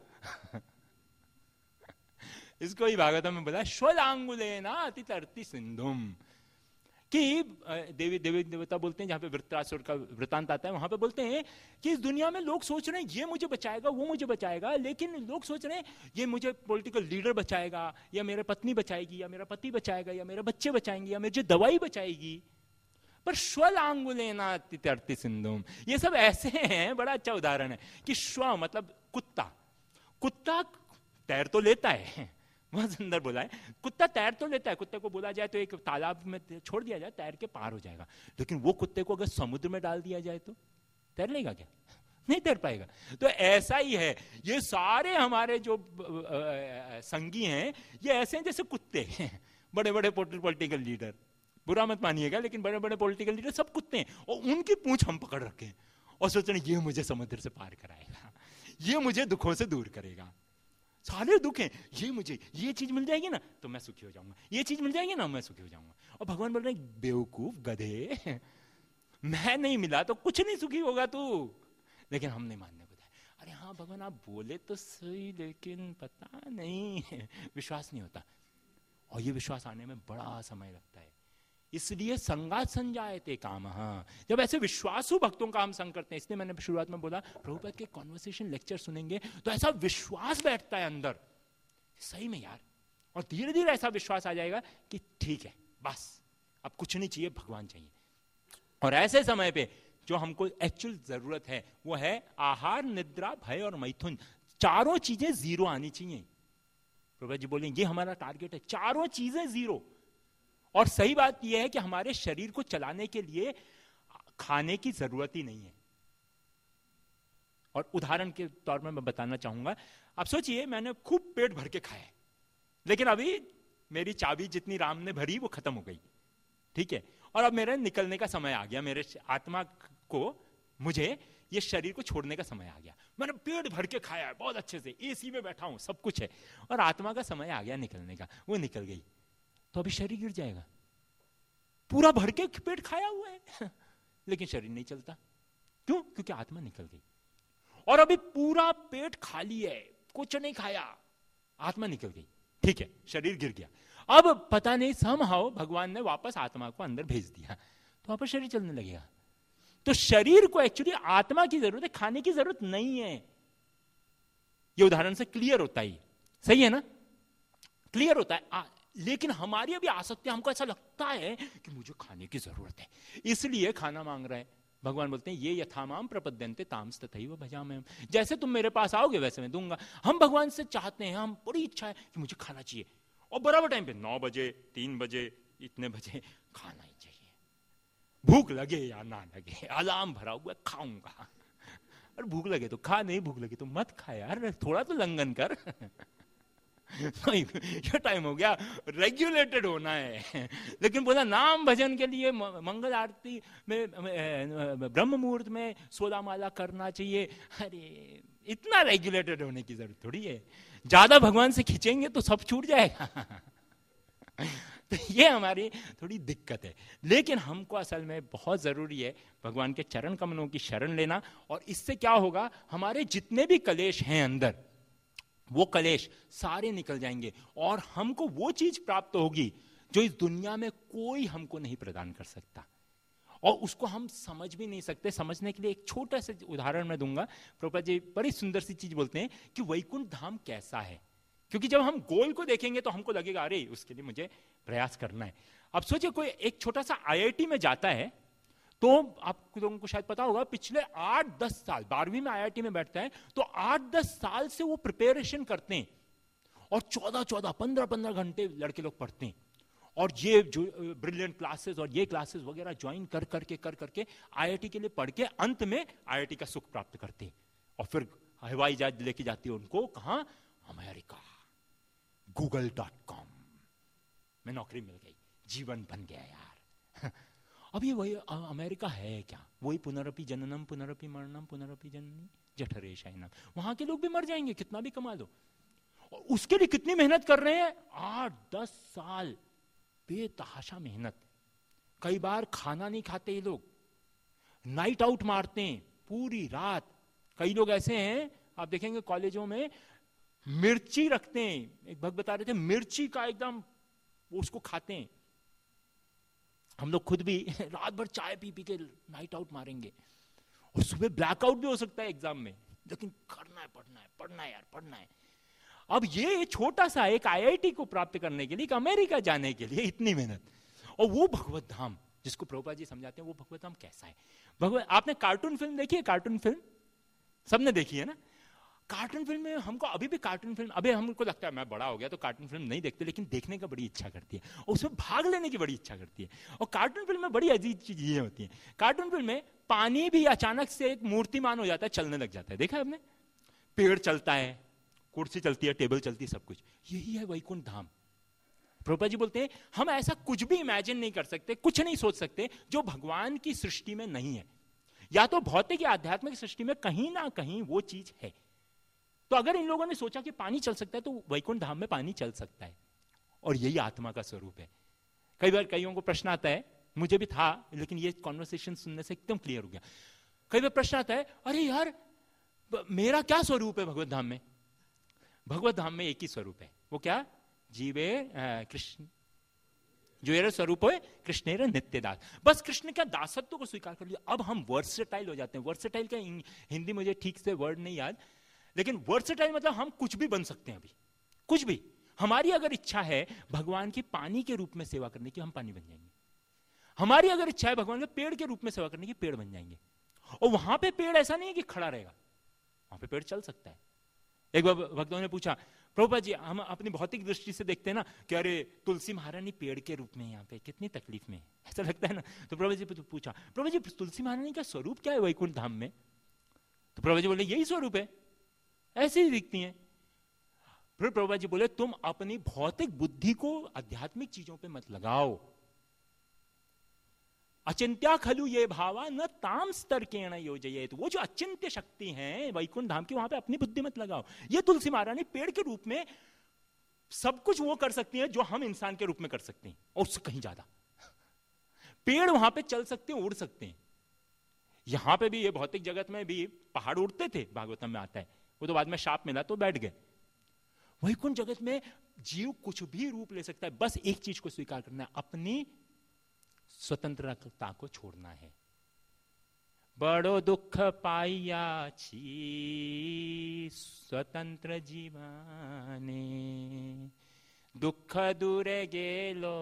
इसको ही भागवतम में बोला श्वलांगुलेना अतितरति सिंधुम, कि देवी देवी देवता बोलते हैं, जहां पे वृत्रासुर का वृतांत आता है वहां पे बोलते हैं कि इस दुनिया में लोग सोच रहे हैं ये मुझे बचाएगा वो मुझे बचाएगा, लेकिन लोग सोच रहे हैं ये मुझे पॉलिटिकल लीडर बचाएगा या मेरे पत्नी बचाएगी या मेरा पति बचाएगा या मेरे बच्चे बचाएंगे या मुझे दवाई बचाएगी। पर श्वलांगुलेना अतितरति सिंधुम, ये सब ऐसे हैं। बड़ा अच्छा उदाहरण है कि श्व मतलब कुत्ता, कुत्ता तैर तो लेता है, बहुत सुंदर बोला है, कुत्ता तैर तो लेता है। कुत्ते को बोला जाए तो एक तालाब में छोड़ दिया जाए, तैर के पार हो जाएगा। लेकिन वो कुत्ते को अगर समुद्र में डाल दिया जाए तो तैर लेगा क्या? नहीं तैर पाएगा। तो ऐसा ही है, ये सारे हमारे जो संगी हैं ये ऐसे हैं जैसे कुत्ते हैं। बड़े बड़े पॉलिटिकल लीडर, बुरा मत मानिएगा, लेकिन बड़े बड़े पॉलिटिकल लीडर सब कुत्ते हैं और उनकी पूंछ हम पकड़ रखे हैं और सोच रहे हैं ये मुझे समुद्र से पार कराएगा, ये मुझे दुखों से दूर करेगा। सारे दुख हैं, ये मुझे ये चीज मिल जाएगी ना तो मैं सुखी हो जाऊंगा, ये चीज मिल जाएगी ना मैं सुखी हो जाऊंगा। और भगवान बोल रहे हैं बेवकूफ गधे, मैं नहीं मिला तो कुछ नहीं सुखी होगा तू। लेकिन हम नहीं मानने को तैयार। अरे हाँ भगवान आप बोले तो सही, लेकिन पता नहीं, विश्वास नहीं होता। और ये विश्वास आने में बड़ा समय लगता है। इसलिए संगात संजायते कामः, जब ऐसे विश्वासु भक्तों का हम संग करते हैं, इसलिए मैंने शुरुआत में बोला प्रभुपाद के कॉन्वर्सेशन लेक्चर सुनेंगे तो ऐसा विश्वास बैठता है अंदर, सही में यार, और धीरे धीरे ऐसा विश्वास आ जाएगा कि ठीक है बस अब कुछ नहीं चाहिए, भगवान चाहिए। और ऐसे समय पे जो हमको एक्चुअल जरूरत है वो है आहार, निद्रा, भय और मैथुन। चारों चीजें जीरो आनी चाहिए। प्रभुपाद जी बोलेंगे ये हमारा टारगेट है, चारों चीजें जीरो। और सही बात यह है कि हमारे शरीर को चलाने के लिए खाने की जरूरत ही नहीं है। और उदाहरण के तौर पर मैं बताना चाहूंगा, आप सोचिए मैंने खूब पेट भर के खाया, लेकिन अभी मेरी चाबी जितनी राम ने भरी वो खत्म हो गई, ठीक है, और अब मेरे निकलने का समय आ गया, मेरे आत्मा को, मुझे ये शरीर को छोड़ने का समय आ गया। मैंने पेट भर के खाया है बहुत अच्छे से, एसी में बैठा हूं, सब कुछ है, और आत्मा का समय आ गया निकलने का, वो निकल गई, तो अभी शरीर गिर जाएगा। पूरा भर के पेट खाया हुआ है लेकिन शरीर नहीं चलता, क्यों? क्योंकि आत्मा निकल गई। और अभी पूरा पेट खाली है, कुछ नहीं खाया, आत्मा निकल गई, ठीक है, शरीर गिर गया। अब पता नहीं समहाउ भगवान ने वापस आत्मा को अंदर भेज दिया, तो वापस शरीर चलने लगेगा। तो शरीर को एक्चुअली आत्मा की जरूरत है, खाने की जरूरत नहीं है। ये उदाहरण से क्लियर होता है, सही है ना, क्लियर होता है। आ, लेकिन हमारी अभी आसक्ति, हमको ऐसा लगता है कि मुझे खाने की जरूरत है, इसलिए खाना मांग रहा है। भगवान बोलते हैं ये यथामाम प्रपद्यन्ते तामस तथैव भजाम्यहम्, जैसे तुम मेरे पास आओगे वैसे मैं दूंगा। हम भगवान से चाहते हैं, हम बड़ी इच्छा है कि मुझे खाना चाहिए, और बराबर टाइम पे नौ बजे, तीन बजे, इतने बजे खाना ही चाहिए, भूख लगे या ना लगे, अलार्म भरा हुआ खाऊंगा। और भूख लगे तो खा, नहीं भूख लगे तो मत खा यार, थोड़ा तो लंघन कर। ये टाइम हो गया, रेगुलेटेड होना है। लेकिन बोला नाम भजन के लिए मंगल आरती में ब्रह्म मुहूर्त में सोलह माला करना चाहिए। अरे इतना रेगुलेटेड होने की जरूरत थोड़ी है, ज्यादा भगवान से खींचेंगे तो सब छूट जाएगा। तो ये हमारी थोड़ी दिक्कत है। लेकिन हमको असल में बहुत जरूरी है भगवान के चरण कमलों की शरण लेना, और इससे क्या होगा, हमारे जितने भी कलेश हैं अंदर, वो कलेश सारे निकल जाएंगे, और हमको वो चीज प्राप्त होगी जो इस दुनिया में कोई हमको नहीं प्रदान कर सकता, और उसको हम समझ भी नहीं सकते। समझने के लिए एक छोटा सा उदाहरण मैं दूंगा। प्रभुपाद जी बड़ी सुंदर सी चीज बोलते हैं कि वैकुंठ धाम कैसा है, क्योंकि जब हम गोल को देखेंगे तो हमको लगेगा अरे उसके लिए मुझे प्रयास करना है। अब सोचिए कोई एक छोटा सा आई आई टी में जाता है, तो आप लोगों को शायद पता होगा पिछले आठ दस साल, बारहवीं में आई आई टी में बैठता है तो आठ दस साल से वो प्रिपरेशन करते हैं, और चौदह चौदह पंद्रह पंद्रह घंटे लड़के लोग पढ़ते हैं, और ये जो ब्रिलियंट क्लासेस और ये क्लासेस वगैरह ज्वाइन कर करके कर करके आईआईटी के लिए पढ़ के अंत में आईआईटी का सुख प्राप्त करते हैं और फिर हवाई जहाज लेके जाती है उनको कहां, अमेरिका, गूगल डॉट कॉम में नौकरी मिल गई, जीवन बन गया यार। अब ये वही अमेरिका है क्या? वही पुनरपि जननम पुनरपि मरणम पुनरपि जननी जठरे शयनम। वहां के लोग भी मर जाएंगे कितना भी कमा लो, और उसके लिए कितनी मेहनत कर रहे हैं, आठ दस साल बेतहाशा मेहनत। कई बार खाना नहीं खाते ये लोग, नाइट आउट मारते हैं पूरी रात। कई लोग ऐसे हैं आप देखेंगे कॉलेजों में मिर्ची रखते हैं, एक भक्त बता रहे थे मिर्ची का एकदम उसको खाते हैं। हम लोग खुद भी रात भर चाय पी पी के नाइट आउट मारेंगे और सुबह ब्लैकआउट भी हो सकता है एग्जाम में, लेकिन करना है, पढ़ना है, पढ़ना है यार, पढ़ना है। अब ये छोटा सा एक आईआईटी को प्राप्त करने के लिए, अमेरिका जाने के लिए इतनी मेहनत, और वो भगवत धाम जिसको प्रभुपाद जी समझाते हैं, वो भगवत धाम कैसा है। भगवत, आपने कार्टून फिल्म देखी है? कार्टून फिल्म सबने देखी है ना? कार्टून फिल्म में हमको अभी भी कार्टून फिल्म, अभी हमको लगता है मैं बड़ा हो गया तो कार्टून फिल्म नहीं देखते, लेकिन देखने का बड़ी इच्छा करती है और उसमें भाग लेने की बड़ी इच्छा करती है। और कार्टून फिल्म में बड़ी अजीब चीजें होती हैं। कार्टून फिल्म में पानी भी अचानक से एक मूर्तिमान हो जाता है, चलने लग जाता है, देखा है आपने? पेड़ चलता है, कुर्सी चलती है, टेबल चलती है, सब कुछ। यही है वैकुंठ धाम। प्रभुपाद जी बोलते हैं हम ऐसा कुछ भी इमेजिन नहीं कर सकते, कुछ नहीं सोच सकते जो भगवान की सृष्टि में नहीं है, या तो भौतिक या आध्यात्मिक सृष्टि में कहीं ना कहीं वो चीज है। तो अगर इन लोगों ने सोचा कि पानी चल सकता है तो वैकुंठ धाम में पानी चल सकता है, और यही आत्मा का स्वरूप है। कई बार कईयों को प्रश्न आता है, मुझे भी था, लेकिन ये कॉन्वर्सेशन सुनने से एकदम क्लियर हो गया। कई बार प्रश्न आता है, अरे यार मेरा क्या स्वरूप है भगवत धाम में? भगवत धाम में एक ही स्वरूप है, वो क्या? जीवे कृष्ण, जो ये स्वरूप है कृष्णेर नित्य दास। बस कृष्ण का दासत्व को स्वीकार कर लिया। अब हम वर्सेटाइल हो जाते हैं। वर्सेटाइल का हिंदी मुझे ठीक से वर्ड नहीं याद, लेकिन वर्सेटाइल मतलब हम कुछ भी बन सकते हैं। अभी कुछ भी, हमारी अगर इच्छा है भगवान की पानी के रूप में सेवा करने की, हम पानी बन जाएंगे। हमारी अगर इच्छा है भगवान के पेड़ के रूप में सेवा करने की, पेड़ बन जाएंगे। और वहां पे पेड़ ऐसा नहीं है कि खड़ा रहेगा, वहां पे पेड़ चल सकता है। एक बार भक्तों ने पूछा, प्रभुपाद जी हम अपनी भौतिक दृष्टि से देखते हैं ना कि अरे तुलसी महारानी पेड़ के रूप में यहाँ पे कितनी तकलीफ में, ऐसा लगता है ना। तो प्रभुपाद जी पूछा, प्रभुपाद जी तुलसी महारानी का स्वरूप क्या है वैकुंठ धाम में? तो प्रभुपाद जी बोले यही स्वरूप है, ऐसे ही दिखती हैं। फिर प्रभुपाद जी बोले तुम अपनी भौतिक बुद्धि को आध्यात्मिक चीजों पे मत लगाओ। अचिंत्या खलु ये भावा न ताम स्तर्केण योजयेत। वो जो अचिंत्य शक्ति है वैकुंठ धाम की, वहां पे अपनी बुद्धि मत लगाओ। ये तुलसी महारानी पेड़ के रूप में सब कुछ वो कर सकती है जो हम इंसान के रूप में कर सकते हैं, और उससे कहीं ज्यादा। पेड़ वहां पे चल सकते हैं, उड़ सकते हैं। यहां पे भी ये भौतिक जगत में भी पहाड़ उड़ते थे, भागवतम में आता है, वो तो बाद में शाप मिला तो बैठ गए। वैकुंठ जगत में जीव कुछ भी रूप ले सकता है, बस एक चीज को स्वीकार करना है, अपनी स्वतंत्रता को छोड़ना है। बड़ो दुख पाइया छी स्वतंत्र जीवाने, दुख दूर गेलो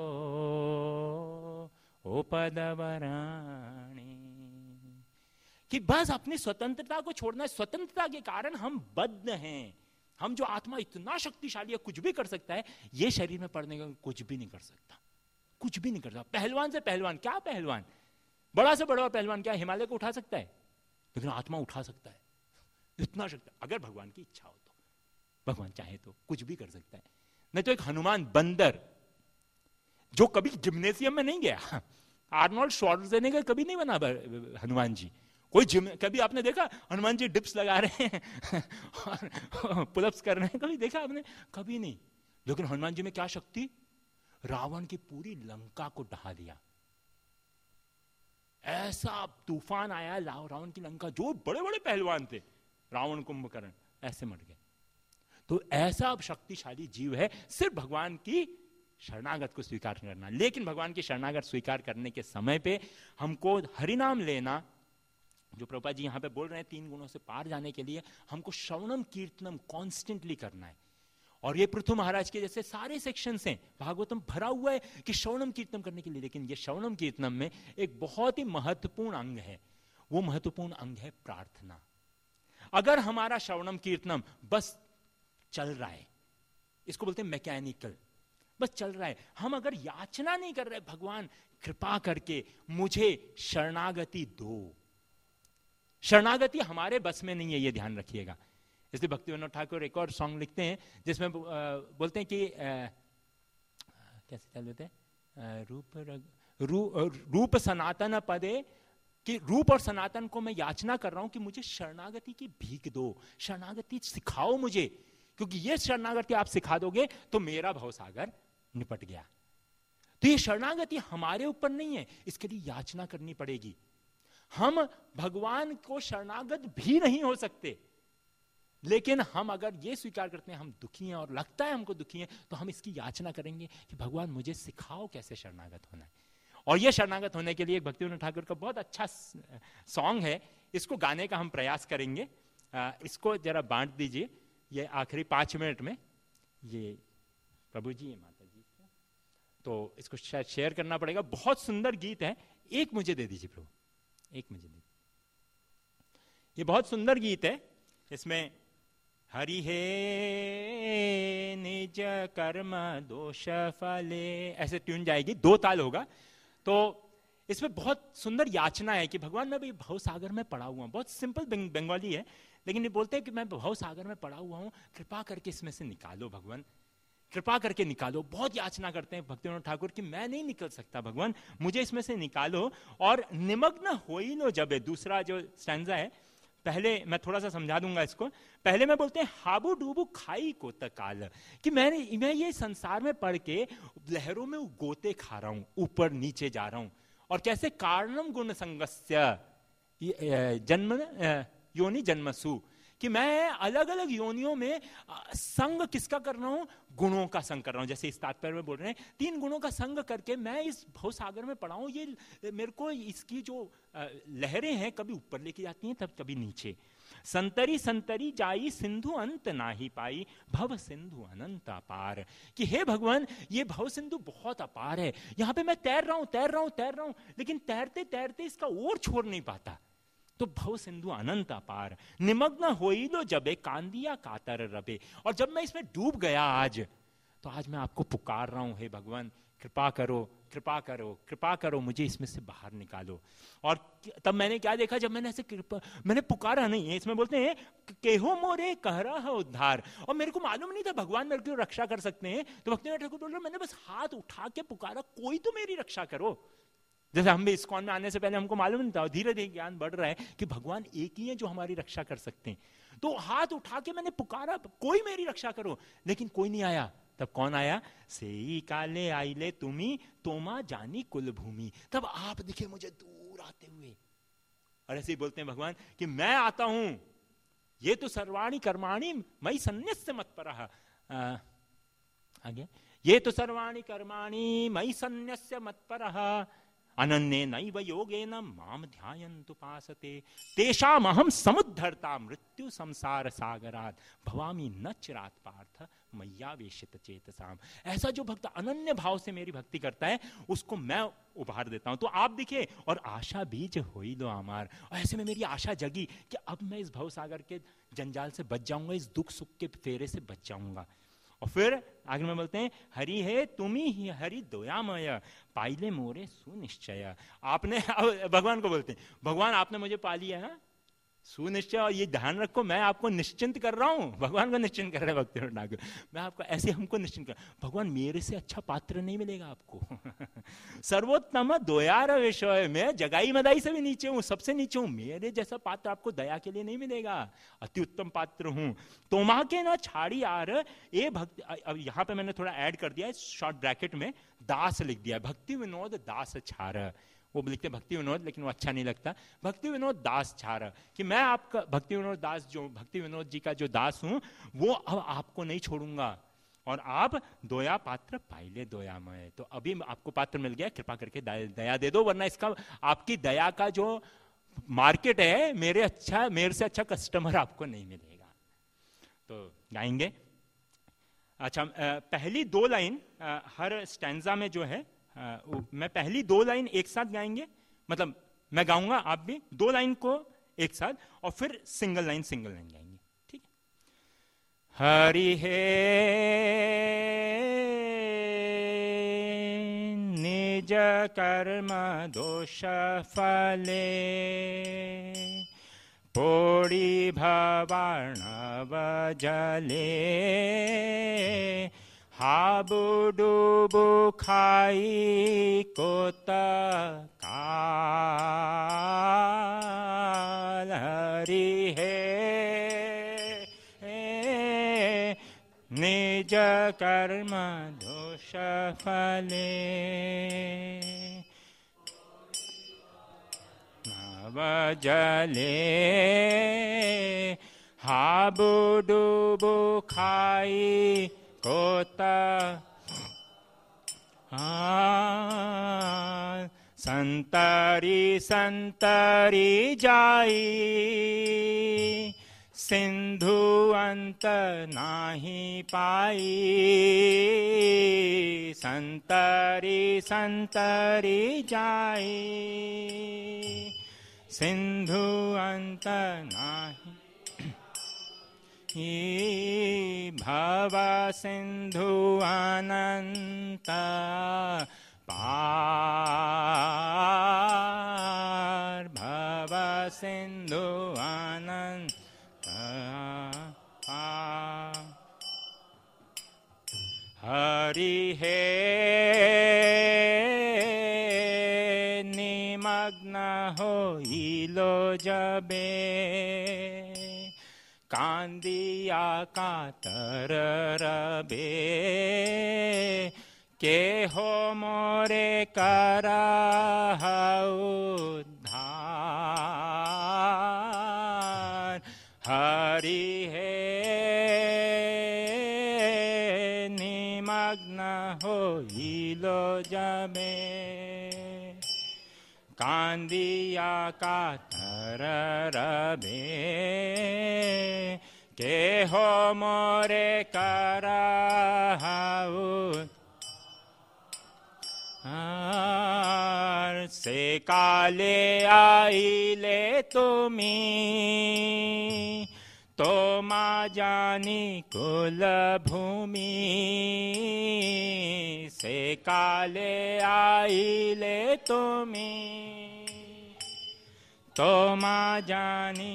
ओ पदवराणे। कि बस अपनी स्वतंत्रता को छोड़ना है। स्वतंत्रता के कारण हम बद्ध हैं। हम जो आत्मा इतना शक्तिशाली है, कुछ भी कर सकता है, ये शरीर में पड़ने का कुछ भी नहीं कर सकता, कुछ भी नहीं कर सकता। पहलवान से पहलवान, क्या पहलवान, बड़ा से बड़ा पहलवान क्या हिमालय को उठा सकता है? लेकिन आत्मा उठा सकता है, इतना शक्ति। अगर भगवान की इच्छा हो तो, भगवान चाहे तो कुछ भी कर सकता है। नहीं तो एक हनुमान बंदर जो कभी जिम्नेशियम में नहीं गया, आर्नोल्ड श्वार्ज़नेगर कभी नहीं बना हनुमान जी। कोई जिम, कभी आपने देखा हनुमान जी डिप्स लगा रहे हैं और पुलअप्स कर रहे हैं, कभी देखा आपने? कभी नहीं। लेकिन हनुमान जी में क्या शक्ति, रावण की पूरी लंका को ढहा दिया। ऐसा तूफान आया रावण की लंका, जो बड़े बड़े पहलवान थे, रावण कुंभकर्ण ऐसे मर गए। तो ऐसा शक्तिशाली जीव है। सिर्फ भगवान की शरणागत को स्वीकार करना। लेकिन भगवान की शरणागत स्वीकार करने के समय पे हमको हरिनाम लेना, जो प्रभुपाद जी यहां पे बोल रहे हैं, तीन गुणों से पार जाने के लिए हमको श्रवणम कीर्तनम कॉन्स्टेंटली करना है। और ये पृथु महाराज के जैसे सारे सेक्शंस हैं, भागवतम भरा हुआ है कि श्रवणम कीर्तनम करने के लिए। लेकिन ये श्रवणम कीर्तनम में एक बहुत ही महत्वपूर्ण अंग है, वो महत्वपूर्ण अंग है प्रार्थना। अगर हमारा श्रवणम कीर्तनम बस चल रहा है, इसको बोलते हैं मैकेनिकल, बस चल रहा है। हम अगर याचना नहीं कर रहे, भगवान कृपा करके मुझे शरणागति दो, शरणागति हमारे बस में नहीं है, ये ध्यान रखिएगा। इसलिए भक्ति विनोद ठाकुर एक और सॉन्ग लिखते हैं जिसमें बोलते हैं कि आ, कैसे चल देते हैं, रूप रू, रूप सनातन पदे, कि रूप और सनातन को मैं याचना कर रहा हूं कि मुझे शरणागति की भीख दो, शरणागति सिखाओ मुझे, क्योंकि ये शरणागति आप सिखा दोगे तो मेरा भवसागर निपट गया। तो ये शरणागति हमारे ऊपर नहीं है, इसके लिए याचना करनी पड़ेगी। हम भगवान को शरणागत भी नहीं हो सकते, लेकिन हम अगर ये स्वीकार करते हैं हम दुखी हैं और लगता है हमको दुखी हैं, तो हम इसकी याचना करेंगे कि भगवान मुझे सिखाओ कैसे शरणागत होना है। और ये शरणागत होने के लिए एक भक्ति विनोद ठाकुर का बहुत अच्छा सॉन्ग है, इसको गाने का हम प्रयास करेंगे। इसको जरा बांट दीजिए, ये आखिरी पांच मिनट में, ये प्रभु जी है माता जी, तो इसको शायद शेयर करना पड़ेगा। बहुत सुंदर गीत है, एक मुझे दे दीजिए प्रभु, एक मुझे दे। ये बहुत सुंदर गीत है, इसमें हरि हे निज कर्म दोष फले, ऐसे ट्यून जाएगी, दो ताल होगा। तो इसमें बहुत सुंदर याचना है कि भगवान मैं भी भव सागर में पड़ा हुआ हूं। बहुत सिंपल बंगाली है, लेकिन ये बोलते हैं कि मैं भव सागर में पड़ा हुआ हूं, कृपा करके इसमें से निकालो भगवान, कृपा करके निकालो। बहुत याचना करते हैं भक्ति विनोद ठाकुर कि मैं नहीं निकल सकता भगवान, मुझे इसमें से निकालो। और निमग्न हो ही लो जब, दूसरा जो स्टैंजा है, पहले मैं थोड़ा सा समझा दूंगा इसको। पहले मैं बोलते हैं हाबू डूबू खाई को तकाल, कि मैंने मैं ये संसार में पढ़ के लहरों में गोते खा रहा हूं, ऊपर नीचे जा रहा हूं। और कैसे कारणम गुण संगस्य जन्म योनि जन्मसु, कि मैं अलग अलग योनियों में संग किसका कर रहा हूं, गुणों का संग कर रहा हूं। जैसे इस तात्पर्य में बोल रहे हैं, तीन गुणों का संग करके मैं इस भवसागर में पड़ा हूं। ये मेरे को इसकी जो लहरें हैं कभी ऊपर लेके जाती हैं, तब कभी नीचे। संतरी संतरी जाई सिंधु अंत नाही पाई, भव सिंधु अनंत अपार, कि हे भगवान ये भव सिंधु बहुत अपार है, यहां पे मैं तैर रहा हूं तैर रहा हूं तैर रहा हूं, लेकिन तैरते तैरते इसका ओर छोड़ नहीं पाता। तो भव सिंधु अनंत अपार, निमग्न होई लो जबे कांदिया कातर रबे। और जब मैं इसमें डूब गया आज, तो आज मैं आपको पुकार रहा हूं, हे भगवान कृपा करो कृपा करो कृपा करो, मुझे इसमें से बाहर निकालो। और तब मैंने क्या देखा, जब मैंने ऐसे कृपा, मैंने पुकारा नहीं है, इसमें बोलते हैं केहो मोरे कह रहा है उद्धार, और मेरे को मालूम नहीं था भगवान मेरे को रक्षा कर सकते हैं। तो भक्ति विनोद ठाकुर बोल रहे मैंने बस हाथ उठा के पुकारा, कोई तो मेरी रक्षा करो। जैसे हम भी इस्कॉन में आने से पहले हमको मालूम नहीं था, धीरे धीरे ज्ञान बढ़ रहा है कि भगवान एक ही है जो हमारी रक्षा कर सकते हैं। तो हाथ उठा के मैंने पुकारा, कोई मेरी रक्षा करो, लेकिन कोई नहीं आया। तब कौन आया, सेई काले आइले तुमी तोमा जानी कुल भूमि, तब आप दिखे मुझे दूर आते हुए। और ऐसे ही बोलते हैं भगवान कि मैं आता हूं, ये तो सर्वाणी कर्माणी मई सन्न्यस्य मत्परः, आगे, ये तो सर्वाणी कर्माणी मई सन्न्यस्य मत्परः, अनन्ये नैव योगेन माम ध्यायन्तुपासते, तेषामहं समुद्धर्ता मृत्यु संसार सागरात्, भवामि न चिरात् पार्थ मय्यावेशित चेतसाम। ऐसा जो भक्त अनन्य भाव से मेरी भक्ति करता है, उसको मैं उभार देता हूं। तो आप दिखे और आशा बीज होई लो आमार, और ऐसे में मेरी आशा जगी कि अब मैं इस भव सागर के जंजाल से बच जाऊंगा, इस दुख सुख के फेरे से बच जाऊंगा। और फिर आगे में बोलते हैं हरि है तुम्ही ही हरि दयामय, पाइले मोरे सुनिश्चय। आपने, भगवान को बोलते हैं भगवान आपने मुझे पा लिया है सुनिश्चय, और ये ध्यान रखो मैं आपको निश्चिंत कर रहा हूं। भगवान को निश्चिंत कर रहे हैं भक्ति विनोद ठाकुर, मैं आपको ऐसे हमको निश्चिंत कर, भगवान मेरे से अच्छा पात्र नहीं मिलेगा आपको। सर्वोत्तम दोयार विषय में जगाई मदाई से भी नीचे हूं, सबसे नीचे हूं, मेरे जैसा पात्र आपको दया के लिए नहीं मिलेगा, अति उत्तम पात्र हूं। तोमा के ना छाड़ी आर ए भक्ति, अब यहां पे मैंने थोड़ा ऐड कर दिया है शॉर्ट ब्रैकेट में, दास लिख दिया, भक्ति विनोद दास छार। वो लिखते भक्ति विनोद, लेकिन वो अच्छा नहीं लगता, भक्ति विनोद दास छार, कि मैं आपका भक्ति विनोद दास, जो भक्ति विनोद जी का जो दास हूं, वो अब आपको नहीं छोड़ूंगा। और आप दोया पात्र पाइले दोयामय, तो अभी आपको पात्र मिल गया, कृपा करके दया दे दो, वरना इसका आपकी दया का जो मार्केट है, मेरे अच्छा मेरे से अच्छा कस्टमर आपको नहीं मिलेगा। तो गाएंगे। अच्छा, पहली दो लाइन हर स्टैंजा में जो है, Uh, मैं पहली दो लाइन एक साथ गाएंगे, मतलब मैं गाऊंगा आप भी दो लाइन को एक साथ, और फिर सिंगल लाइन सिंगल लाइन गाएंगे, ठीक है। हरि हे कर्म दोष फले पोड़ी भवार्णव जले हाबू डूबू खाई कोत काल हरि है निज कर्म दोष फले नव जले हाबू डूबू खाई कोता संतरी संतरी जाई सिंधु अंत नाही पाई संतरी संतरी जाई सिंधु अंत नाही भव सिंधु अनंत पार भव सिंधु अनंत पार हरि हे निमग्न होइलो जबे कांदिया कातर रबे के हो मोरे करा उद्धार हरि हे निमग्न होइलो जबे कांदिया कातर रबे के हो मोरे करा से काले आईले तुमी तो माँ जानी कुल भूमि से काले आईले तुमी तो माँ जानी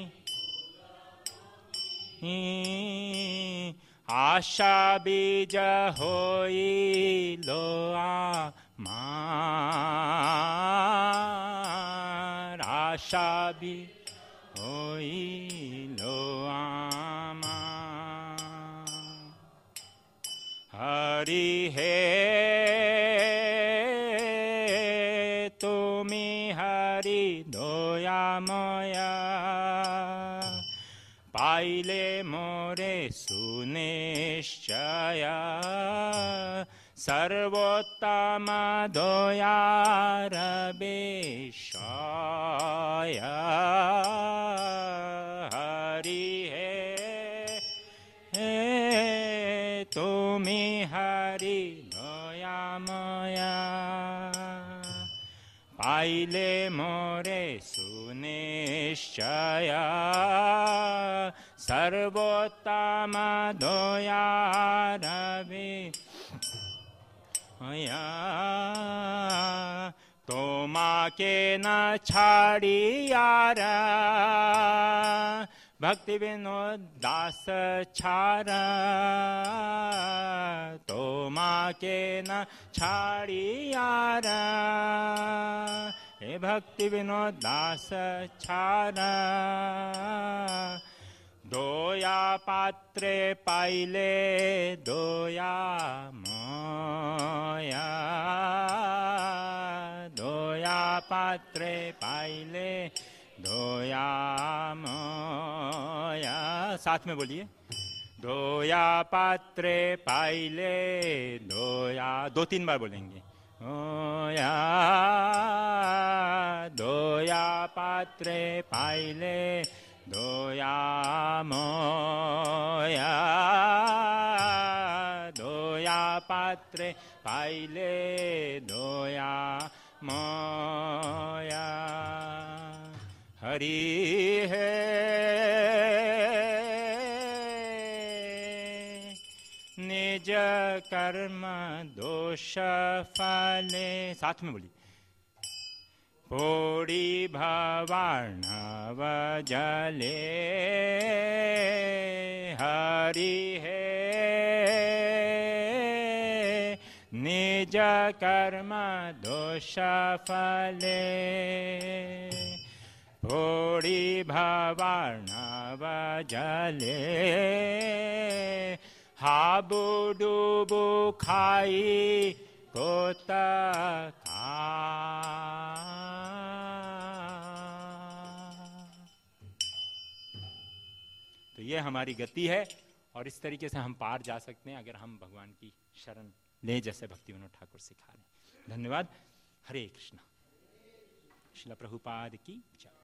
आशा बीज होई लो आ मार आशा भी होई लो आमा हरि हे तुमी हरि दोया मोया पाइले मोरे सुनिश्चय सर्वोत्तम दोयार बेशय हरि हे हे तुमी हरि दोयामया पाइले मोरे सुनिश्चय सर्वोत्तम दोयार तो माँ के न छाड़ियारा भक्ति विनोद दास छारा तो माँ के न छाड़ियारा हे भक्ति विनोद दास छारा दोया पात्रे पाइले दोया मोया दोया पात्रे पाइले दोया मोया साथ में बोलिए दोया पात्रे पाइले दोया दो तीन बार बोलेंगे दोया दोया पात्रे पाइले दोया मोया दोया पात्रे पाइले दोया मोया हरि हे निज कर्म दोष फले साथ में बोलिए पोड़ी भवार्णव जले हरि है निज कर्म दोष फले पोड़ी भवार्णव जले हाबू डूबू खाई कोता खा। तो ये हमारी गति है और इस तरीके से हम पार जा सकते हैं अगर हम भगवान की शरण ले, जैसे भक्ति विनोद ठाकुर सिखा रहे हैं। धन्यवाद। हरे कृष्ण। श्रील प्रभुपाद की जय।